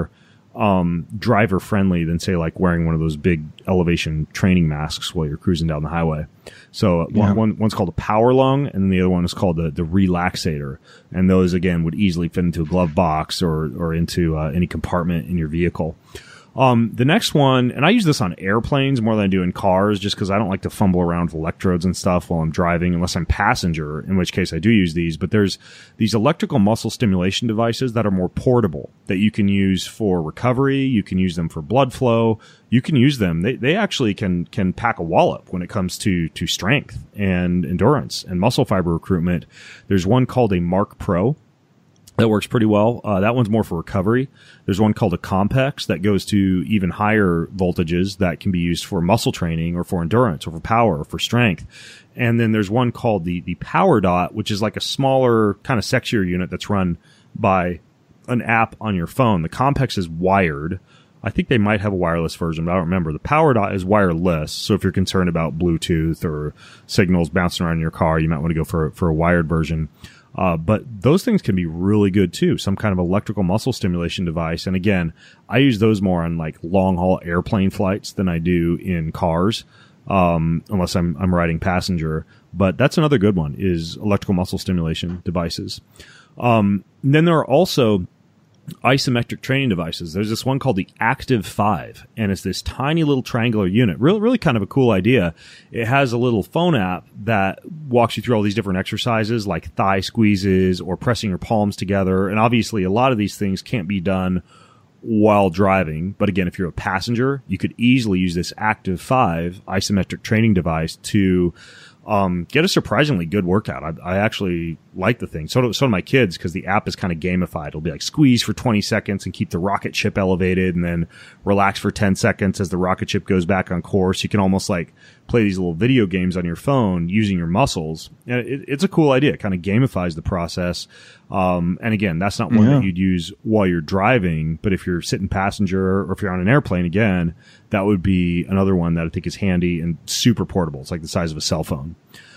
um, driver friendly than say like wearing one of those big elevation training masks while you're cruising down the highway. So Yeah. one, one one's called a power lung, and then the other one is called the the relaxator. And those again would easily fit into a glove box or or into uh, any compartment in your vehicle. Um, the next one, and I use this on airplanes more than I do in cars, just because I don't like to fumble around with electrodes and stuff while I'm driving, unless I'm passenger, in which case I do use these. But there's these electrical muscle stimulation devices that are more portable, that you can use for recovery. You can use them for blood flow. You can use them. They they actually can can pack a wallop when it comes to to strength and endurance and muscle fiber recruitment. There's one called a Mark Pro that works pretty well. Uh, that one's more for recovery. There's one called a Compex that goes to even higher voltages that can be used for muscle training or for endurance or for power or for strength. And then there's one called the, the Power Dot, which is like a smaller, kind of sexier unit that's run by an app on your phone. The Compex is wired. I think they might have a wireless version, but I don't remember. The Power Dot is wireless. So if you're concerned about Bluetooth or signals bouncing around in your car, you might want to go for, for a wired version. Uh, but those things can be really good too. Some kind of electrical muscle stimulation device. And again, I use those more on like long haul airplane flights than I do in cars. Um, unless I'm, I'm riding passenger, but that's another good one is electrical muscle stimulation devices. Um, then there are also isometric training devices. There's this one called the Active five, and it's this tiny little triangular unit. Really, really kind of a cool idea. It has a little phone app that walks you through all these different exercises like thigh squeezes or pressing your palms together. And obviously a lot of these things can't be done while driving. But again, if you're a passenger, you could easily use this Active five isometric training device to um, get a surprisingly good workout. I, I actually like the thing. So do, so do my kids, because the app is kind of gamified. It'll be like squeeze for twenty seconds and keep the rocket ship elevated, and then relax for ten seconds as the rocket ship goes back on course. You can almost like play these little video games on your phone using your muscles. And it, it's a cool idea. It kind of gamifies the process. Um, and again, that's not one Yeah. that you'd use while you're driving, but if you're sitting passenger or if you're on an airplane, again, that would be another one that I think is handy and super portable. It's like the size of a cell phone.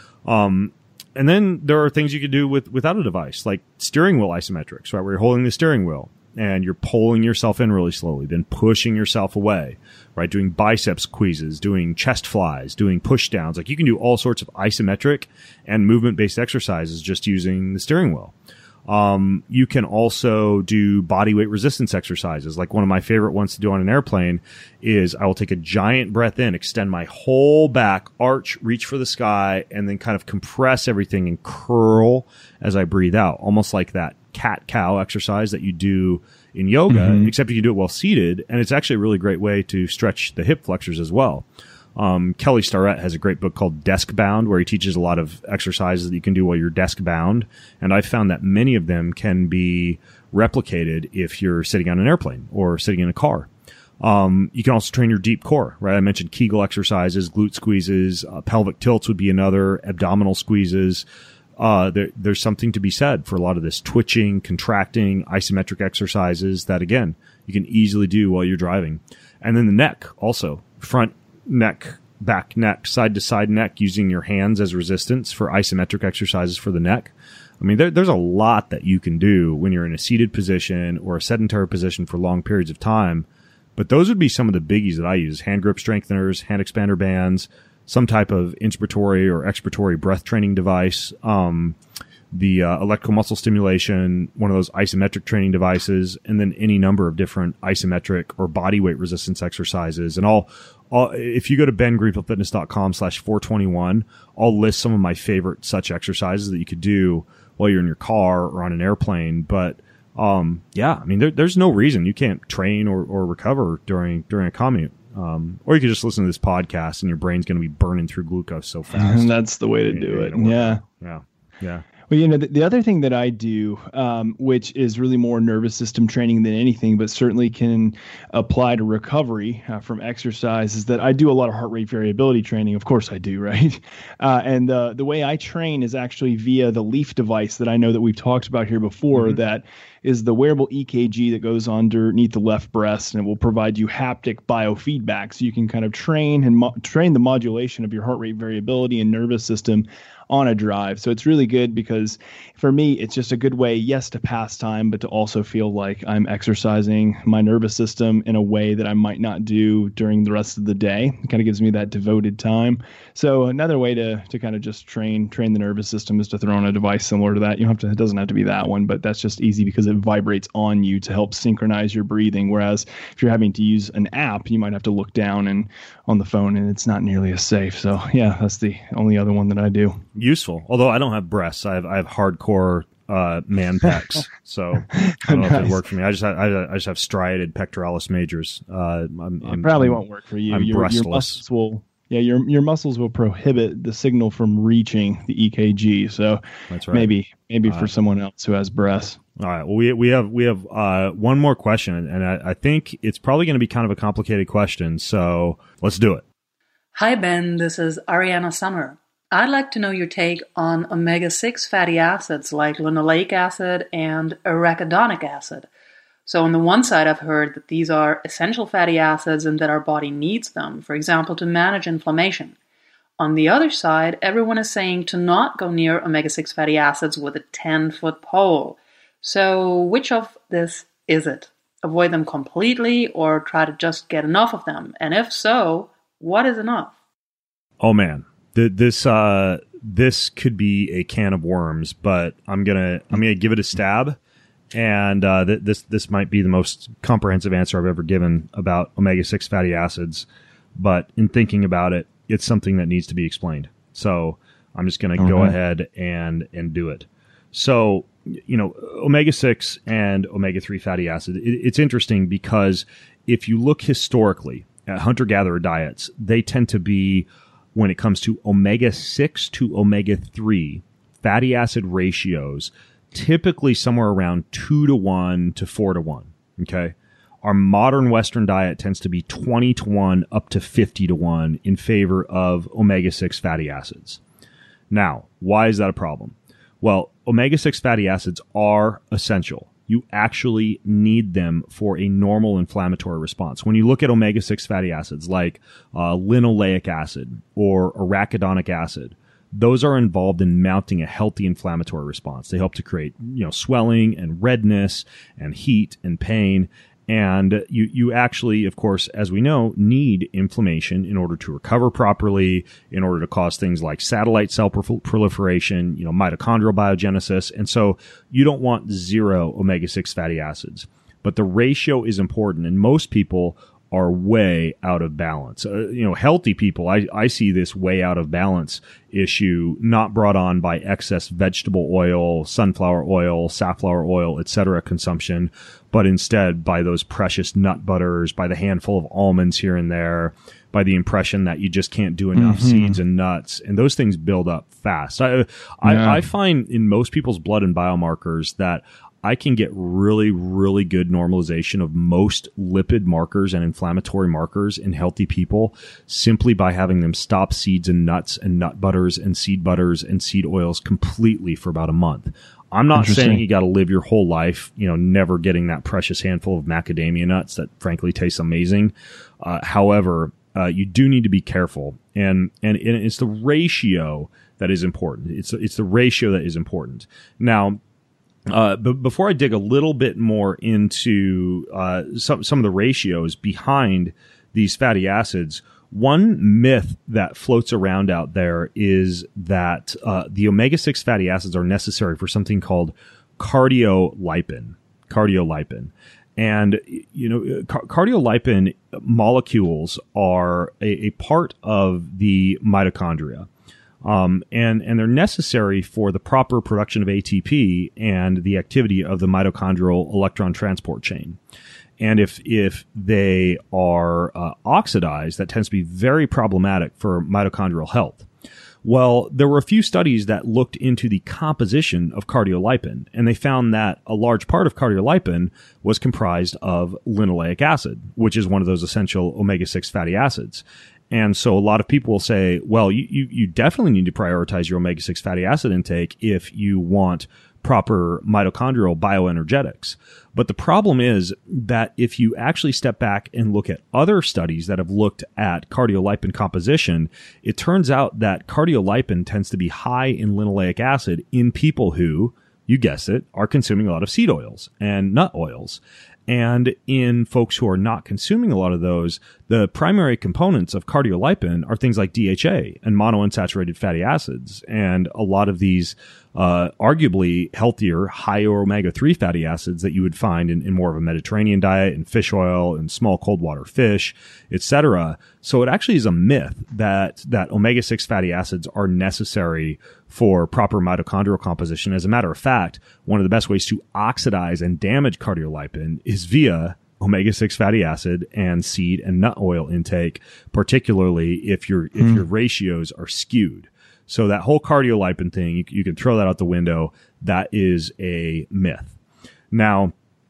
Um, and then there are things you can do with, without a device, like steering wheel isometrics, right? Where you're holding the steering wheel and you're pulling yourself in really slowly, then pushing yourself away, right? Doing bicep squeezes, doing chest flies, doing push downs. Like you can do all sorts of isometric and movement based exercises just using the steering wheel. Um, you can also do body weight resistance exercises. Like one of my favorite ones to do on an airplane is I will take a giant breath in, extend my whole back, arch, reach for the sky, and then kind of compress everything and curl as I breathe out. Almost like that cat-cow exercise that you do in yoga, mm-hmm. except you can do it while seated. And it's actually a really great way to stretch the hip flexors as well. Um, Kelly Starrett has a great book called Desk Bound, where he teaches a lot of exercises that you can do while you're desk bound. And I've found that many of them can be replicated if you're sitting on an airplane or sitting in a car. Um, you can also train your deep core, right? I mentioned Kegel exercises, glute squeezes, uh, pelvic tilts would be another, abdominal squeezes. Uh, there, there's something to be said for a lot of this twitching, contracting, isometric exercises that, again, you can easily do while you're driving. And then the neck also, front neck, back neck, side to side neck, using your hands as resistance for isometric exercises for the neck. I mean, there, there's a lot that you can do when you're in a seated position or a sedentary position for long periods of time. But those would be some of the biggies that I use: hand grip strengtheners, hand expander bands, some type of inspiratory or expiratory breath training device, um, the uh, electrical muscle stimulation, one of those isometric training devices, and then any number of different isometric or body weight resistance exercises. And I'll, I'll if you go to ben greenfield fitness dot com slash four twenty-one, I'll list some of my favorite such exercises that you could do while you're in your car or on an airplane. But um, yeah, I mean, there, there's no reason you can't train or, or recover during during a commute. Um, or you could just listen to this podcast and your brain's going to be burning through glucose so fast. And that's the way to do it. Yeah. Yeah. Yeah. Well, you know, the, the other thing that I do, um, which is really more nervous system training than anything, but certainly can apply to recovery uh, from exercise, is that I do a lot of heart rate variability training. Of course I do, right? Uh, and uh, the way I train is actually via the Leaf device that I know that we've talked about here before, mm-hmm. that is the wearable E K G that goes underneath the left breast, and it will provide you haptic biofeedback. So you can kind of train and mo- train the modulation of your heart rate variability and nervous system on a drive. So it's really good because for me, it's just a good way, yes, to pass time, but to also feel like I'm exercising my nervous system in a way that I might not do during the rest of the day. It kind of gives me that devoted time. So another way to to kind of just train train the nervous system is to throw on a device similar to that. You don't have to, it doesn't have to be that one, but that's just easy because it vibrates on you to help synchronize your breathing. Whereas if you're having to use an app, you might have to look down and on the phone, and it's not nearly as safe. So yeah, that's the only other one that I do. Useful. Although I don't have breasts, I have I have hardcore uh, man pecs, so I don't know nice. if it'd work for me. I just have, I, I just have striated pectoralis majors. Uh, I'm, it I'm, probably I'm, won't work for you. I'm your, breastless. Your muscles will, yeah, your your muscles will prohibit the signal from reaching the E K G. So that's right. Maybe maybe uh, for someone else who has breasts. All right. Well, we we have we have uh, one more question, and I, I think it's probably going to be kind of a complicated question. So let's do it. Hi, Ben. This is Ariana Summer. I'd like to know your take on omega six fatty acids like linoleic acid and arachidonic acid. So on the one side, I've heard that these are essential fatty acids and that our body needs them, for example, to manage inflammation. On the other side, everyone is saying to not go near omega six fatty acids with a ten-foot pole. So which of this is it? Avoid them completely or try to just get enough of them? And if so, what is enough? Oh, man. This uh, this could be a can of worms, but I'm gonna I'm gonna give it a stab, and uh, th- this this might be the most comprehensive answer I've ever given about omega six fatty acids. But in thinking about it, it's something that needs to be explained. So I'm just gonna okay. go ahead and and do it. So you know, omega six and omega three fatty acid. It, it's interesting because if you look historically at hunter-gatherer diets, they tend to be, when it comes to omega six to omega three fatty acid ratios, typically somewhere around two to one to four to one. Okay. Our modern Western diet tends to be twenty to one up to fifty to one in favor of omega six fatty acids. Now, why is that a problem? Well, omega six fatty acids are essential. You actually need them for a normal inflammatory response. When you look at omega six fatty acids like uh, linoleic acid or arachidonic acid, those are involved in mounting a healthy inflammatory response. They help to create, you know, swelling and redness and heat and pain. And you, you actually, of course, as we know, need inflammation in order to recover properly, in order to cause things like satellite cell proliferation, you know, mitochondrial biogenesis. And so you don't want zero omega six fatty acids. But the ratio is important, and most people are way out of balance. Uh, you know, healthy people, I, I see this way out of balance issue not brought on by excess vegetable oil, sunflower oil, safflower oil, et cetera consumption, but instead by those precious nut butters, by the handful of almonds here and there, by the impression that you just can't do enough mm-hmm. seeds and nuts. And those things build up fast. I, yeah. I, I find in most people's blood and biomarkers that I can get really, really good normalization of most lipid markers and inflammatory markers in healthy people simply by having them stop seeds and nuts and nut butters and seed butters and seed oils completely for about a month. I'm not saying you got to live your whole life, you know, never getting that precious handful of macadamia nuts that frankly tastes amazing. Uh, however, uh, you do need to be careful, and, and and it's the ratio that is important. It's it's the ratio that is important. Now, Uh, but before I dig a little bit more into uh, some some of the ratios behind these fatty acids, one myth that floats around out there is that uh, the omega six fatty acids are necessary for something called cardiolipin. Cardiolipin. And, you know, car- cardiolipin molecules are a, a part of the mitochondria. Um, and, and they're necessary for the proper production of A T P and the activity of the mitochondrial electron transport chain. And if, if they are uh, oxidized, that tends to be very problematic for mitochondrial health. Well, there were a few studies that looked into the composition of cardiolipin, and they found that a large part of cardiolipin was comprised of linoleic acid, which is one of those essential omega six fatty acids. And so a lot of people will say, well, you, you, you definitely need to prioritize your omega six fatty acid intake if you want proper mitochondrial bioenergetics. But the problem is that if you actually step back and look at other studies that have looked at cardiolipin composition, it turns out that cardiolipin tends to be high in linoleic acid in people who, you guessed it, are consuming a lot of seed oils and nut oils. And in folks who are not consuming a lot of those, the primary components of cardiolipin are things like D H A and monounsaturated fatty acids. And a lot of these uh, arguably healthier, higher omega three fatty acids that you would find in, in more of a Mediterranean diet, in fish oil, in small cold water fish, et cetera. So it actually is a myth that, that omega six fatty acids are necessary for proper mitochondrial composition. As a matter of fact, one of the best ways to oxidize and damage cardiolipin is via omega six fatty acid and seed and nut oil intake, particularly if your if mm. your ratios are skewed. So that whole cardiolipin thing, you, you can throw that out the window. That is a myth. Now,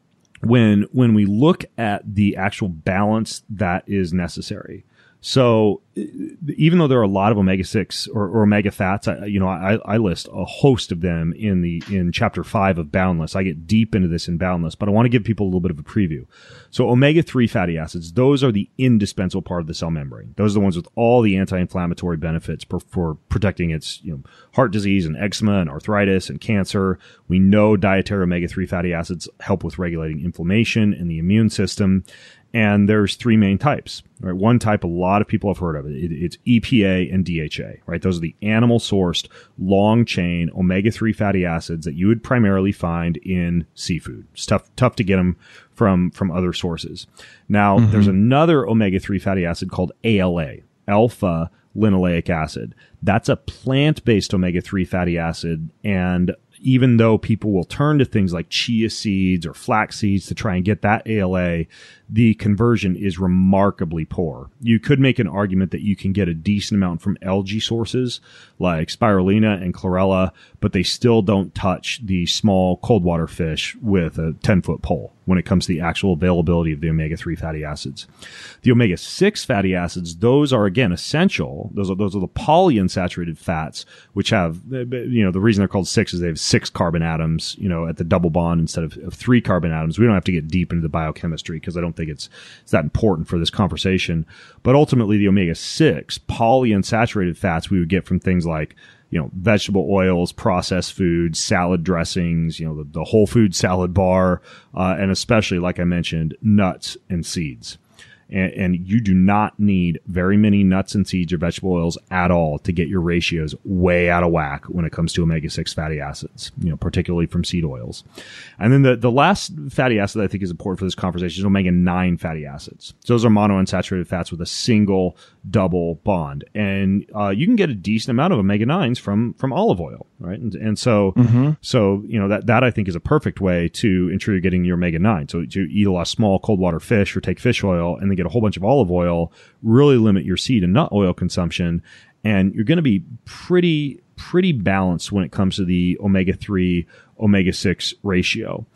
when when we look at the actual balance that is necessary, so even though there are a lot of omega six or, or omega fats, I, you know, I, I list a host of them in the in chapter five of Boundless. I get deep into this in Boundless, but I want to give people a little bit of a preview. So omega three fatty acids, those are the indispensable part of the cell membrane. Those are the ones with all the anti-inflammatory benefits for, for protecting its, you know, heart disease and eczema and arthritis and cancer. We know dietary omega three fatty acids help with regulating inflammation in the immune system. And there's three main types, right? One type, a lot of people have heard of it. it it's E P A and D H A, right? Those are the animal sourced long chain omega three fatty acids that you would primarily find in seafood. It's tough, tough to get them from, from other sources. Now, mm-hmm. there's another omega three fatty acid called A L A, alpha linoleic acid. That's a plant-based omega three fatty acid. And even though people will turn to things like chia seeds or flax seeds to try and get that A L A, the conversion is remarkably poor. You could make an argument that you can get a decent amount from algae sources like spirulina and chlorella, but they still don't touch the small cold water fish with a ten-foot pole when it comes to the actual availability of the omega three fatty acids. The omega six fatty acids, those are, again, essential. Those are, those are the polyunsaturated fats, which have, you know, the reason they're called six is they have six carbon atoms, you know, at the double bond instead of, of three carbon atoms. We don't have to get deep into the biochemistry because I don't think it's, it's that important for this conversation. But ultimately, the omega six polyunsaturated fats we would get from things like, you know, vegetable oils, processed foods, salad dressings, you know, the, the whole food salad bar, uh, and especially, like I mentioned, nuts and seeds. And, and you do not need very many nuts and seeds or vegetable oils at all to get your ratios way out of whack when it comes to omega six fatty acids, you know, particularly from seed oils. And then the, the last fatty acid that I think is important for this conversation is omega nine fatty acids. So those are monounsaturated fats with a single double bond. And uh, you can get a decent amount of omega nines from from olive oil, right? And, and so, mm-hmm. so you know, that, that I think is a perfect way to ensure you're getting your omega nine. So to eat a lot of small cold water fish or take fish oil and then get a whole bunch of olive oil, really limit your seed and nut oil consumption, and you're going to be pretty pretty balanced when it comes to the omega three omega six ratio.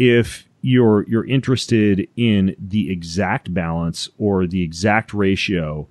If you're you're interested in the exact balance or the exact ratio,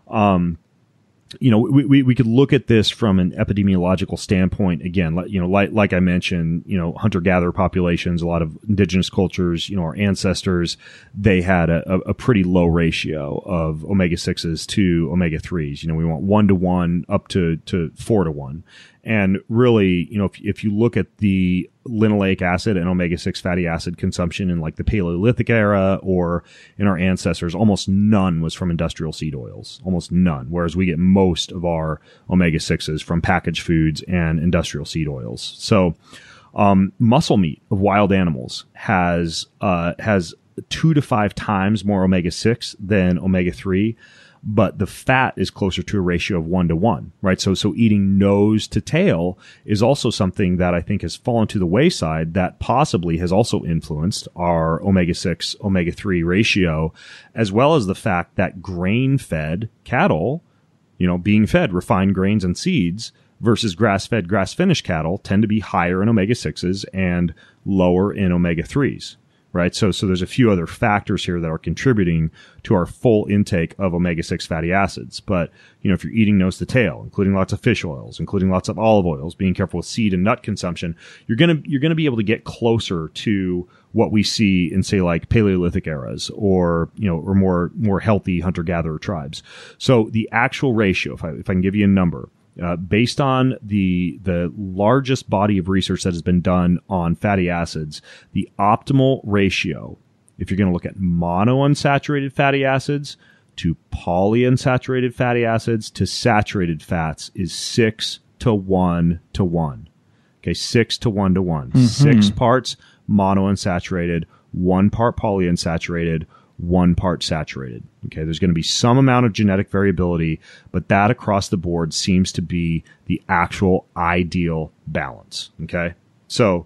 um you know, we, we, we could look at this from an epidemiological standpoint. Again, like, you know, like, like I mentioned, you know, hunter-gatherer populations, a lot of indigenous cultures, you know, our ancestors, they had a, a pretty low ratio of omega sixes to omega threes. You know, we want one to one up to, to four to one. And really, you know, if, if you look at the linoleic acid and omega six fatty acid consumption in like the Paleolithic era or in our ancestors, almost none was from industrial seed oils, almost none. Whereas we get most of our omega sixes from packaged foods and industrial seed oils. So, um, muscle meat of wild animals has, uh, has two to five times more omega six than omega three. But the fat is closer to a ratio of one to one, right? So, so eating nose to tail is also something that I think has fallen to the wayside that possibly has also influenced our omega six, omega three ratio, as well as the fact that grain-fed cattle, you know, being fed refined grains and seeds versus grass-fed, grass-finished cattle tend to be higher in omega sixes and lower in omega threes. right? So, so there's a few other factors here that are contributing to our full intake of omega six fatty acids. But, you know, if you're eating nose to tail, including lots of fish oils, including lots of olive oils, being careful with seed and nut consumption, you're going to, you're going to be able to get closer to what we see in, say, like Paleolithic eras or, you know, or more, more healthy hunter-gatherer tribes. So the actual ratio, if I, if I can give you a number, Uh, based on the the largest body of research that has been done on fatty acids, the optimal ratio, if you're going to look at monounsaturated fatty acids to polyunsaturated fatty acids to saturated fats, is six to one to one. Okay, six to one to one. Mm-hmm. Six parts monounsaturated, one part polyunsaturated, one part saturated. Okay, there's going to be some amount of genetic variability, but that across the board seems to be the actual ideal balance. Okay, so,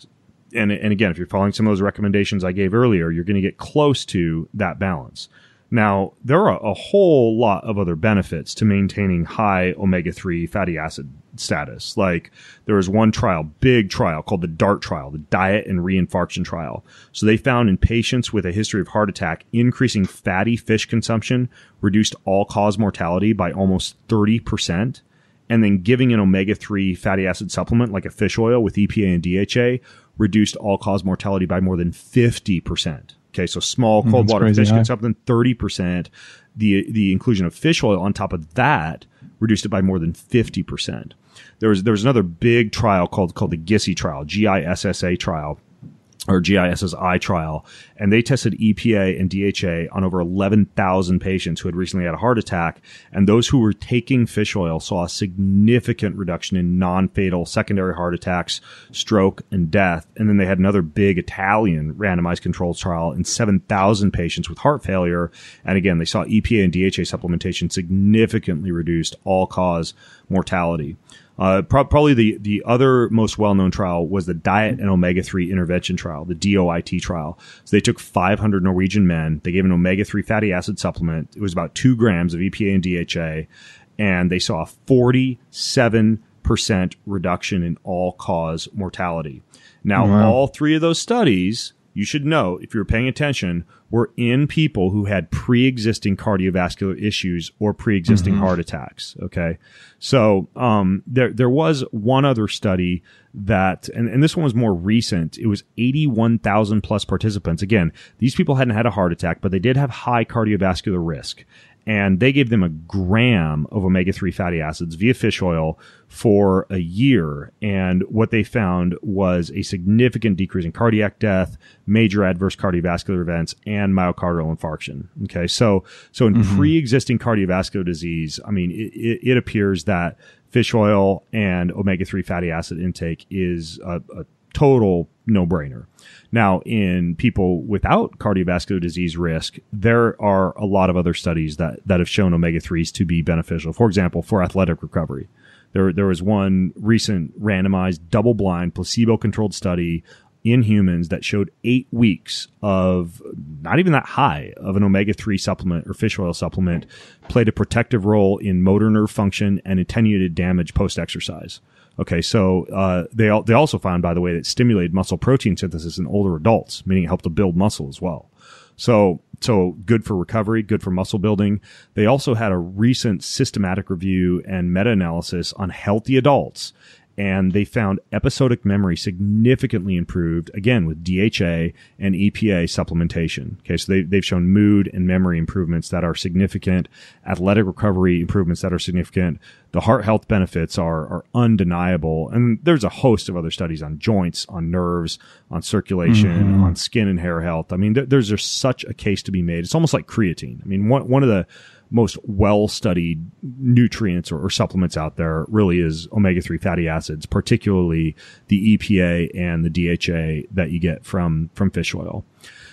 and and again, if you're following some of those recommendations I gave earlier, you're going to get close to that balance. Now, there are a whole lot of other benefits to maintaining high omega three fatty acid status. Like, there was one trial, big trial called the DART trial, the Diet and Reinfarction trial. So they found in patients with a history of heart attack, increasing fatty fish consumption reduced all-cause mortality by almost thirty percent. And then giving an omega three fatty acid supplement like a fish oil with E P A and D H A reduced all-cause mortality by more than fifty percent. Okay, so small cold mm, water fish high. Consumption, thirty percent. The the inclusion of fish oil on top of that reduced it by more than fifty percent. There was there was another big trial called called the GISSI trial, G I S S A trial, or G I S S I trial, and they tested E P A and D H A on over eleven thousand patients who had recently had a heart attack, and those who were taking fish oil saw a significant reduction in non-fatal secondary heart attacks, stroke, and death. And then they had another big Italian randomized controlled trial in seven thousand patients with heart failure, and again, they saw E P A and D H A supplementation significantly reduced all-cause mortality. Uh, pro- probably the, the other most well-known trial was the Diet and Omega three Intervention trial, the D O I T trial. So they took five hundred Norwegian men. They gave an omega three fatty acid supplement. It was about two grams of E P A and D H A, and they saw a forty-seven percent reduction in all-cause mortality. Now, wow. all three of those studies, you should know, if you're paying attention, were in people who had pre-existing cardiovascular issues or pre-existing mm-hmm. heart attacks. Okay. So, um, there, there was one other study that, and, and this one was more recent. It was eighty-one thousand plus participants. Again, these people hadn't had a heart attack, but they did have high cardiovascular risk. And they gave them a gram of omega three fatty acids via fish oil for a year. And what they found was a significant decrease in cardiac death, major adverse cardiovascular events, and myocardial infarction. Okay. So, so in mm-hmm. pre-existing cardiovascular disease, I mean, it, it, it appears that fish oil and omega three fatty acid intake is a, a total no-brainer. Now, in people without cardiovascular disease risk, there are a lot of other studies that, that have shown omega threes to be beneficial. For example, for athletic recovery. There, there was one recent randomized, double-blind, placebo-controlled study in humans that showed eight weeks of not even that high of an omega three supplement or fish oil supplement played a protective role in motor nerve function and attenuated damage post-exercise. Okay, so uh, they al- they also found, by the way, that it stimulated muscle protein synthesis in older adults, meaning it helped to build muscle as well. So so good for recovery, good for muscle building. They also had a recent systematic review and meta-analysis on healthy adults, and they found episodic memory significantly improved, again, with D H A and E P A supplementation. Okay, so they, they've shown mood and memory improvements that are significant, athletic recovery improvements that are significant. The heart health benefits are, are undeniable. And there's a host of other studies on joints, on nerves, on circulation, mm-hmm. on skin and hair health. I mean, th- there's just such a case to be made. It's almost like creatine. I mean, one, one of the most well-studied nutrients or, or supplements out there really is omega three fatty acids, particularly the E P A and the D H A that you get from, from fish oil.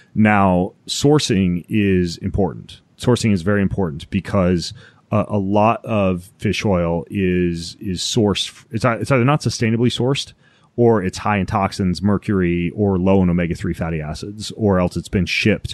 Now, sourcing is important. Sourcing is very important because uh, a lot of fish oil is, is sourced. It's, it's either not sustainably sourced, or it's high in toxins, mercury, or low in omega three fatty acids, or else it's been shipped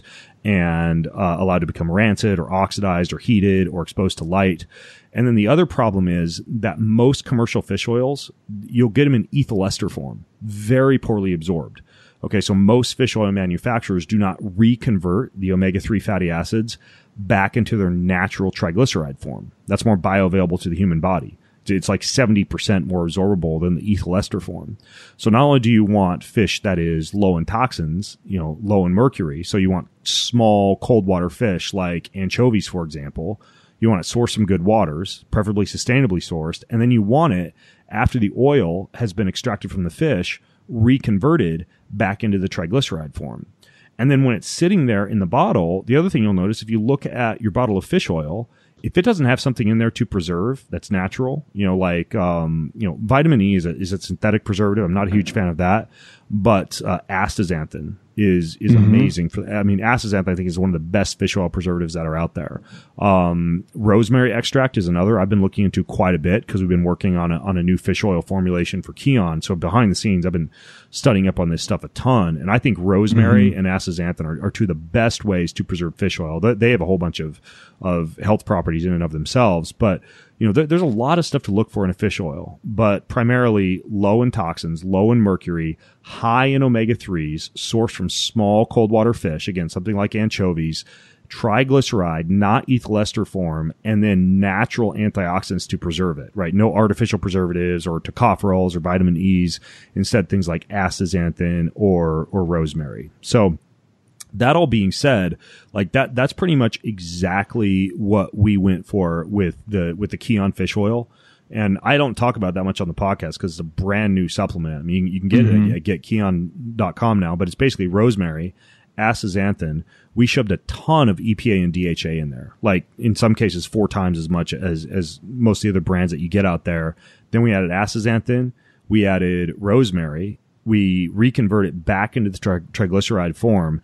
and uh, allowed to become rancid or oxidized or heated or exposed to light. And then the other problem is that most commercial fish oils, you'll get them in ethyl ester form, very poorly absorbed. Okay, so most fish oil manufacturers do not reconvert the omega three fatty acids back into their natural triglyceride form. That's more bioavailable to the human body. It's like seventy percent more absorbable than the ethyl ester form. So not only do you want fish that is low in toxins, you know, low in mercury, so you want small cold water fish like anchovies, for example. You want to source some good waters, preferably sustainably sourced, and then you want it, after the oil has been extracted from the fish, reconverted back into the triglyceride form. And then when it's sitting there in the bottle, the other thing you'll notice, if you look at your bottle of fish oil, if it doesn't have something in there to preserve that's natural, you know, like, um, you know, vitamin E is a, is a synthetic preservative. I'm not a huge fan of that, but uh, astaxanthin is is mm-hmm. amazing. For I mean, astaxanthin I think is one of the best fish oil preservatives that are out there. Um, rosemary extract is another I've been looking into quite a bit because we've been working on a on a new fish oil formulation for Kion. So behind the scenes, I've been studying up on this stuff a ton, and I think rosemary mm-hmm. and astaxanthin are, are two of the best ways to preserve fish oil. They have a whole bunch of of health properties in and of themselves, but you know, there, there's a lot of stuff to look for in a fish oil, but primarily low in toxins, low in mercury, high in omega threes, sourced from small cold water fish, again, something like anchovies, triglyceride, not ethyl ester form, and then natural antioxidants to preserve it, right? No artificial preservatives or tocopherols or vitamin E's, instead things like astaxanthin or or rosemary. So that all being said, like that, that's pretty much exactly what we went for with the, with the Kion fish oil. And I don't talk about that much on the podcast because it's a brand new supplement. I mean, you, you can get mm-hmm. it at get kion dot com now, but it's basically rosemary, astaxanthin. We shoved a ton of E P A and D H A in there, like in some cases four times as much as, as most of the other brands that you get out there. Then we added astaxanthin. We added rosemary. We reconvert it back into the tri- triglyceride form.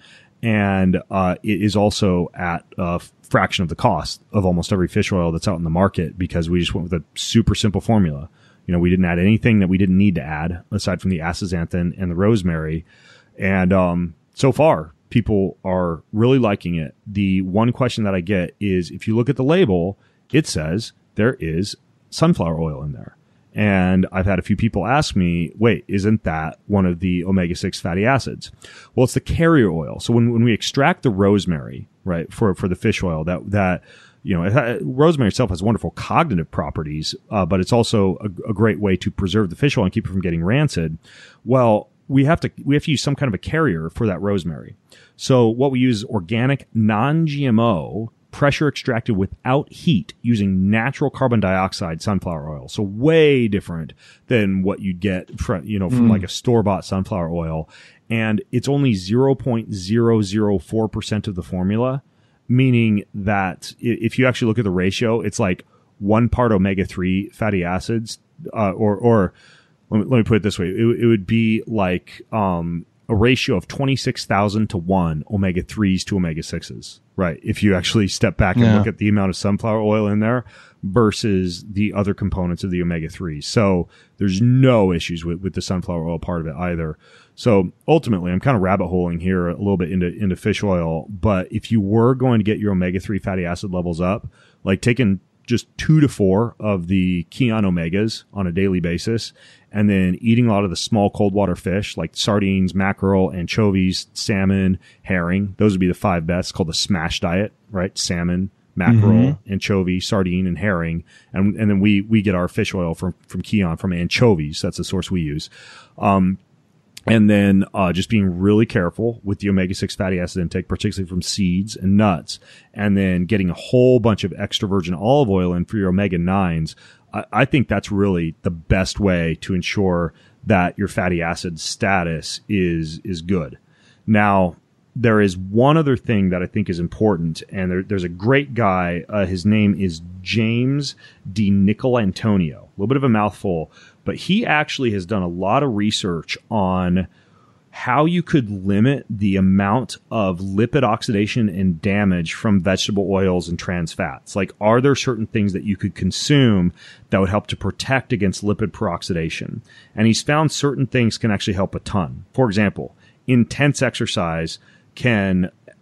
And uh, it is also at a fraction of the cost of almost every fish oil that's out in the market because we just went with a super simple formula. You know, we didn't add anything that we didn't need to add aside from the astaxanthin and the rosemary. And um, so far, people are really liking it. The one question that I get is if you look at the label, it says there is sunflower oil in there. And I've had a few people ask me, wait, isn't that one of the omega six fatty acids? Well, it's the carrier oil. So when, when we extract the rosemary, right, for, for the fish oil, that, that, you know, it, rosemary itself has wonderful cognitive properties, uh, but it's also a, a great way to preserve the fish oil and keep it from getting rancid. Well, we have to, we have to use some kind of a carrier for that rosemary. So what we use is organic, non-G M O, pressure extracted without heat using natural carbon dioxide sunflower oil. So way different than what you'd get from, you know, from mm. like a store-bought sunflower oil. And it's only zero point zero zero four percent of the formula, meaning that if you actually look at the ratio, it's like one part omega three fatty acids, uh, or, or let me, let me put it this way. It, it would be like, um, a ratio of twenty-six thousand to one omega threes to omega sixes, right? If you actually step back and yeah. look at the amount of sunflower oil in there versus the other components of the omega threes. So there's no issues with, with the sunflower oil part of it either. So ultimately, I'm kind of rabbit holing here a little bit into, into fish oil. But if you were going to get your omega three fatty acid levels up, like taking just two to four of the Kion omegas on a daily basis, and then eating a lot of the small cold water fish like sardines, mackerel, anchovies, salmon, herring. Those would be the five best. It's called the SMASH diet, right? Salmon, mackerel, mm-hmm. anchovy, sardine, and herring. And and then we we get our fish oil from from Kion, from anchovies. That's the source we use. Um, and then uh, just being really careful with the omega six fatty acid intake, particularly from seeds and nuts. And then getting a whole bunch of extra virgin olive oil in for your omega nines. I think that's really the best way to ensure that your fatty acid status is is good. Now, there is one other thing that I think is important, and there, there's a great guy. Uh, his name is James DiNicolantonio. A little bit of a mouthful, but he actually has done a lot of research on how you could limit the amount of lipid oxidation and damage from vegetable oils and trans fats. Like, are there certain things that you could consume that would help to protect against lipid peroxidation? And he's found certain things can actually help a ton. For example, intense exercise can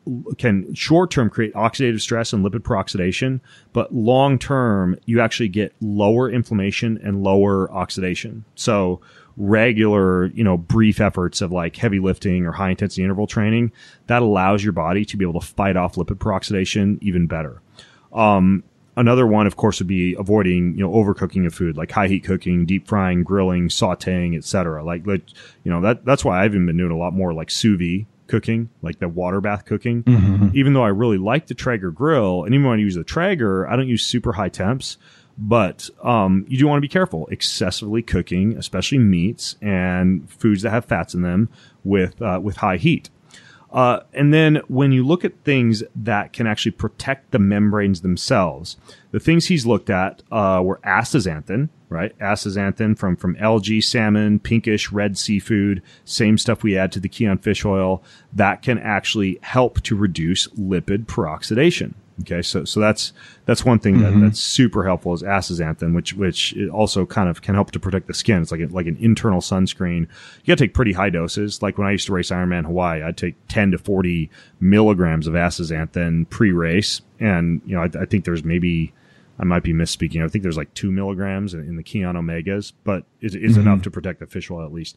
can short term create oxidative stress and lipid peroxidation, but long term you actually get lower inflammation and lower oxidation. So regular, you know, brief efforts of like heavy lifting or high intensity interval training, that allows your body to be able to fight off lipid peroxidation even better. Um, Another one, of course, would be avoiding, you know, overcooking of food, like high heat cooking, deep frying, grilling, sautéing, et cetera. Like, like, you know, that that's why I've even been doing a lot more like sous vide cooking, like the water bath cooking. Mm-hmm. Even though I really like the Traeger grill, and even when I use the Traeger, I don't use super high temps. But um, you do want to be careful excessively cooking, especially meats and foods that have fats in them with uh, with high heat. Uh, and then when you look at things that can actually protect the membranes themselves, the things he's looked at uh, were astaxanthin, right? Astaxanthin from, from algae, salmon, pinkish, red seafood, same stuff we add to the Kion fish oil, that can actually help to reduce lipid peroxidation. Okay, so so that's that's one thing that, mm-hmm. that's super helpful is astaxanthin, which which also kind of can help to protect the skin. It's like a, like an internal sunscreen. You got to take pretty high doses. Like when I used to race Ironman Hawaii, I'd take ten to forty milligrams of astaxanthin pre-race, and you know I, I think there's maybe I might be misspeaking. I think there's like two milligrams in, in the Kion Omegas, but it is mm-hmm. enough to protect the fish oil at least.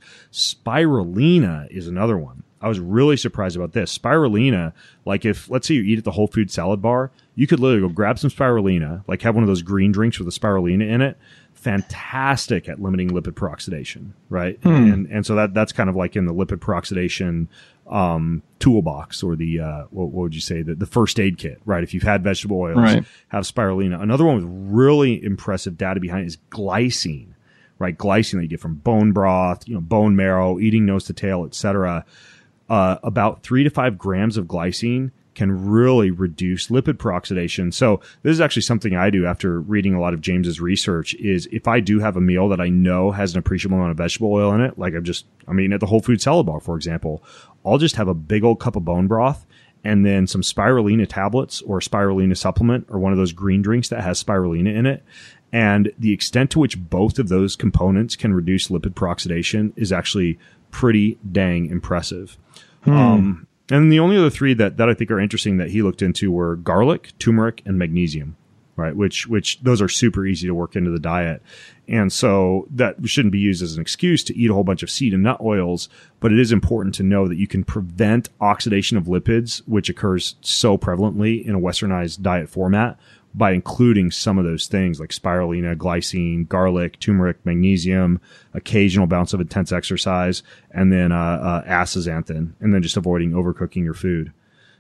Spirulina is another one. I was really surprised about this. Spirulina, like if, let's say you eat at the Whole Food salad bar, you could literally go grab some spirulina, like have one of those green drinks with the spirulina in it. Fantastic at limiting lipid peroxidation, right? Hmm. And and so that that's kind of like in the lipid peroxidation um, toolbox, or the, uh, what, what would you say, the, the first aid kit, right? If you've had vegetable oils, right. have spirulina. Another one with really impressive data behind it is glycine, right? Glycine that you get from bone broth, you know, bone marrow, eating nose to tail, et cetera. Uh, about three to five grams of glycine can really reduce lipid peroxidation. So this is actually something I do after reading a lot of James's research is if I do have a meal that I know has an appreciable amount of vegetable oil in it, like I'm just, I mean, at the Whole Food salad bar, for example, I'll just have a big old cup of bone broth and then some spirulina tablets or a spirulina supplement or one of those green drinks that has spirulina in it. And the extent to which both of those components can reduce lipid peroxidation is actually pretty dang impressive. Hmm. Um, and the only other three that, that I think are interesting that he looked into were garlic, turmeric, and magnesium, right? Which, which those are super easy to work into the diet. And so that shouldn't be used as an excuse to eat a whole bunch of seed and nut oils, but it is important to know that you can prevent oxidation of lipids, which occurs so prevalently in a westernized diet format, by including some of those things like spirulina, glycine, garlic, turmeric, magnesium, occasional bounce of intense exercise, and then uh, uh, astaxanthin, and then just avoiding overcooking your food.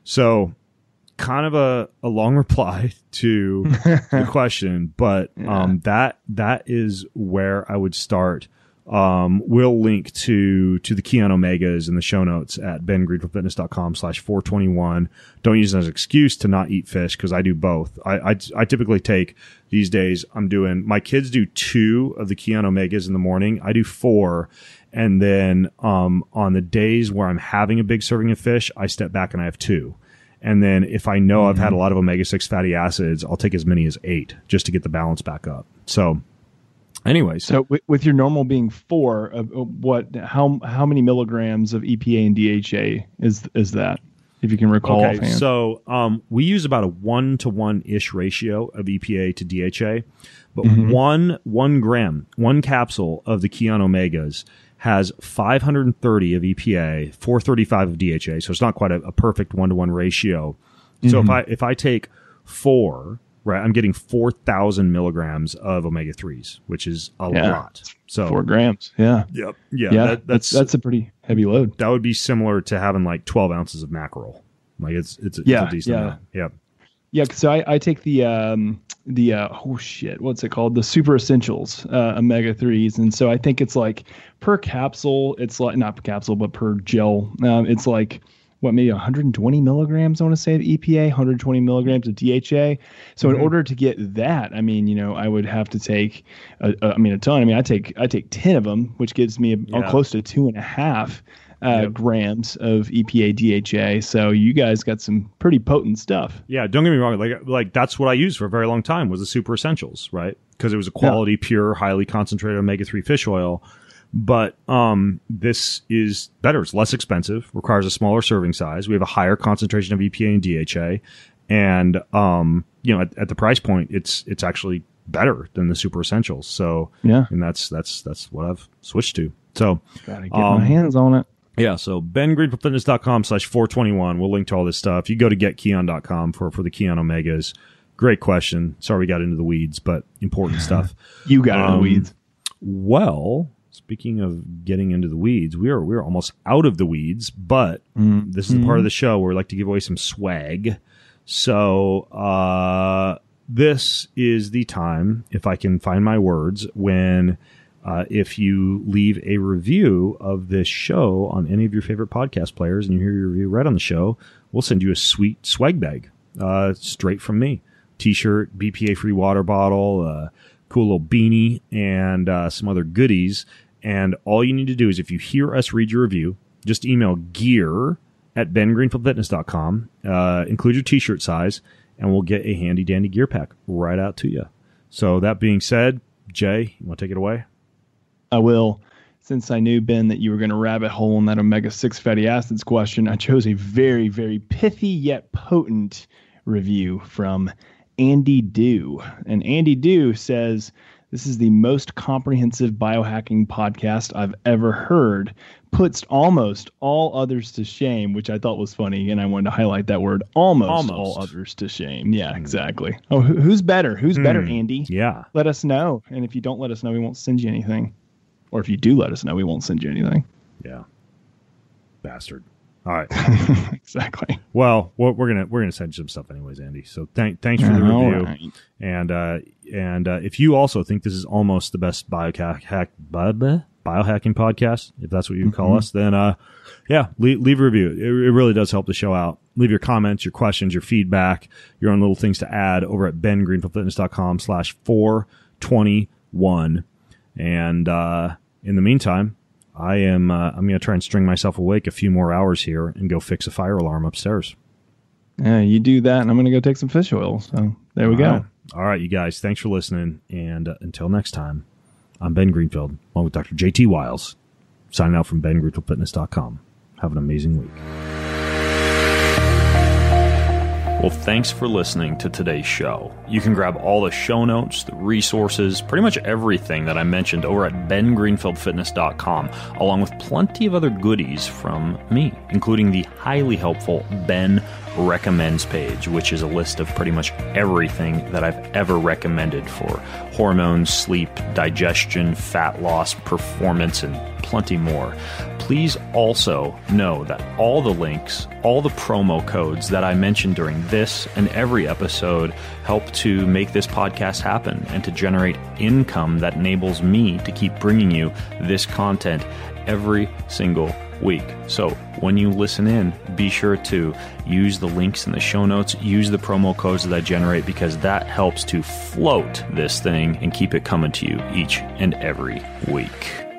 So kind of a, a long reply to the question, but um, yeah. that that is where I would start. Um, we'll link to, to the Kion Omegas in the show notes at bengreenfieldfitness.com slash 421. Don't use it as an excuse to not eat fish, because I do both. I, I, I typically take these days, I'm doing, my kids do two of the Kion Omegas in the morning. I do four. And then, um, on the days where I'm having a big serving of fish, I step back and I have two. And then if I know mm-hmm. I've had a lot of omega six fatty acids, I'll take as many as eight just to get the balance back up. So, anyways, so with, with your normal being four, uh, what, how, how many milligrams of E P A and D H A is is that, if you can recall? Okay, offhand? so um, we use about a one to one ish ratio of E P A to D H A, but mm-hmm. one one gram, one capsule of the Kion Omegas has five hundred thirty of E P A, four thirty-five of D H A, so it's not quite a, a perfect one to one ratio. Mm-hmm. So if I if I take four. Right, I'm getting four thousand milligrams of omega threes, which is a yeah. lot. So four grams, yeah, yep, yeah, yeah. That, that's that's a pretty heavy load. That would be similar to having like twelve ounces of mackerel. Like it's it's, it's yeah, a decent yeah. amount. Yep. Yeah, so I, I take the um the uh, oh shit, what's it called? The Super Essentials uh, omega threes, and so I think it's like per capsule, it's like not per capsule, but per gel, um, it's like. What, maybe one hundred twenty milligrams, I want to say, of E P A, one hundred twenty milligrams of D H A. So mm-hmm. in order to get that, I mean, you know, I would have to take, a, a, I mean, a ton. I mean, I take I take ten of them, which gives me a, yeah. close to two and a half uh, yep. grams of E P A, D H A. So you guys got some pretty potent stuff. Yeah, don't get me wrong. Like, like that's what I used for a very long time was the Super Essentials, right? Because it was a quality, yeah. pure, highly concentrated omega three fish oil. But um, this is better. It's less expensive, requires a smaller serving size. We have a higher concentration of E P A and D H A. And, um, you know, at, at the price point, it's it's actually better than the Super Essentials. So, yeah. And that's that's that's what I've switched to. So, gotta get um, my hands on it. Yeah, so ben greenfield fitness dot com slash four twenty-one. We'll link to all this stuff. You go to get keon dot com for, for the Keon Omegas. Great question. Sorry we got into the weeds, but important stuff. You got um, in the weeds. Well, speaking of getting into the weeds, we are we're almost out of the weeds, but mm-hmm. this is the part of the show where we like to give away some swag. So uh, this is the time, if I can find my words, when uh, if you leave a review of this show on any of your favorite podcast players and you hear your review read on the show, we'll send you a sweet swag bag uh, straight from me. T-shirt, B P A-free water bottle, uh, cool little beanie, and uh, some other goodies. And all you need to do is if you hear us read your review, just email gear at ben greenfield fitness dot com, uh, include your T-shirt size, and we'll get a handy-dandy gear pack right out to you. So that being said, Jay, you want to take it away? I will. Since I knew, Ben, that you were going to rabbit hole in that omega six fatty acids question, I chose a very, very pithy yet potent review from Andy Dew. And Andy Dew says, this is the most comprehensive biohacking podcast I've ever heard. Puts almost all others to shame, which I thought was funny, and I wanted to highlight that word, almost, almost. all others to shame. Yeah, exactly. Oh, who's better? Who's mm. better, Andy? Yeah. Let us know. And if you don't let us know, we won't send you anything. Or if you do let us know, we won't send you anything. Yeah. Bastard. All right. Exactly. Well, we're gonna we're gonna send you some stuff anyways, Andy. So thank thanks for the All review. Right. And uh, and uh, if you also think this is almost the best biohack hack biohacking podcast, if that's what you mm-hmm. call us, then uh, yeah, leave, leave a review. It, it really does help the show out. Leave your comments, your questions, your feedback, your own little things to add over at ben greenfield fitness dot com slash four twenty-one. And uh, in the meantime, I am uh, I'm going to try and string myself awake a few more hours here and go fix a fire alarm upstairs. Yeah, you do that, and I'm going to go take some fish oil. So there we All go. Right. All right, you guys, thanks for listening. And uh, until next time, I'm Ben Greenfield, along with Doctor J T Wiles, signing out from ben greenfield fitness dot com. Have an amazing week. Well, thanks for listening to today's show. You can grab all the show notes, the resources, pretty much everything that I mentioned over at ben greenfield fitness dot com, along with plenty of other goodies from me, including the highly helpful Ben Recommends page, which is a list of pretty much everything that I've ever recommended for hormones, sleep, digestion, fat loss, performance, and plenty more. Please also know that all the links, all the promo codes that I mentioned during this and every episode help to make this podcast happen and to generate income that enables me to keep bringing you this content every single week. So when you listen in, be sure to use the links in the show notes, use the promo codes that I generate, because that helps to float this thing and keep it coming to you each and every week.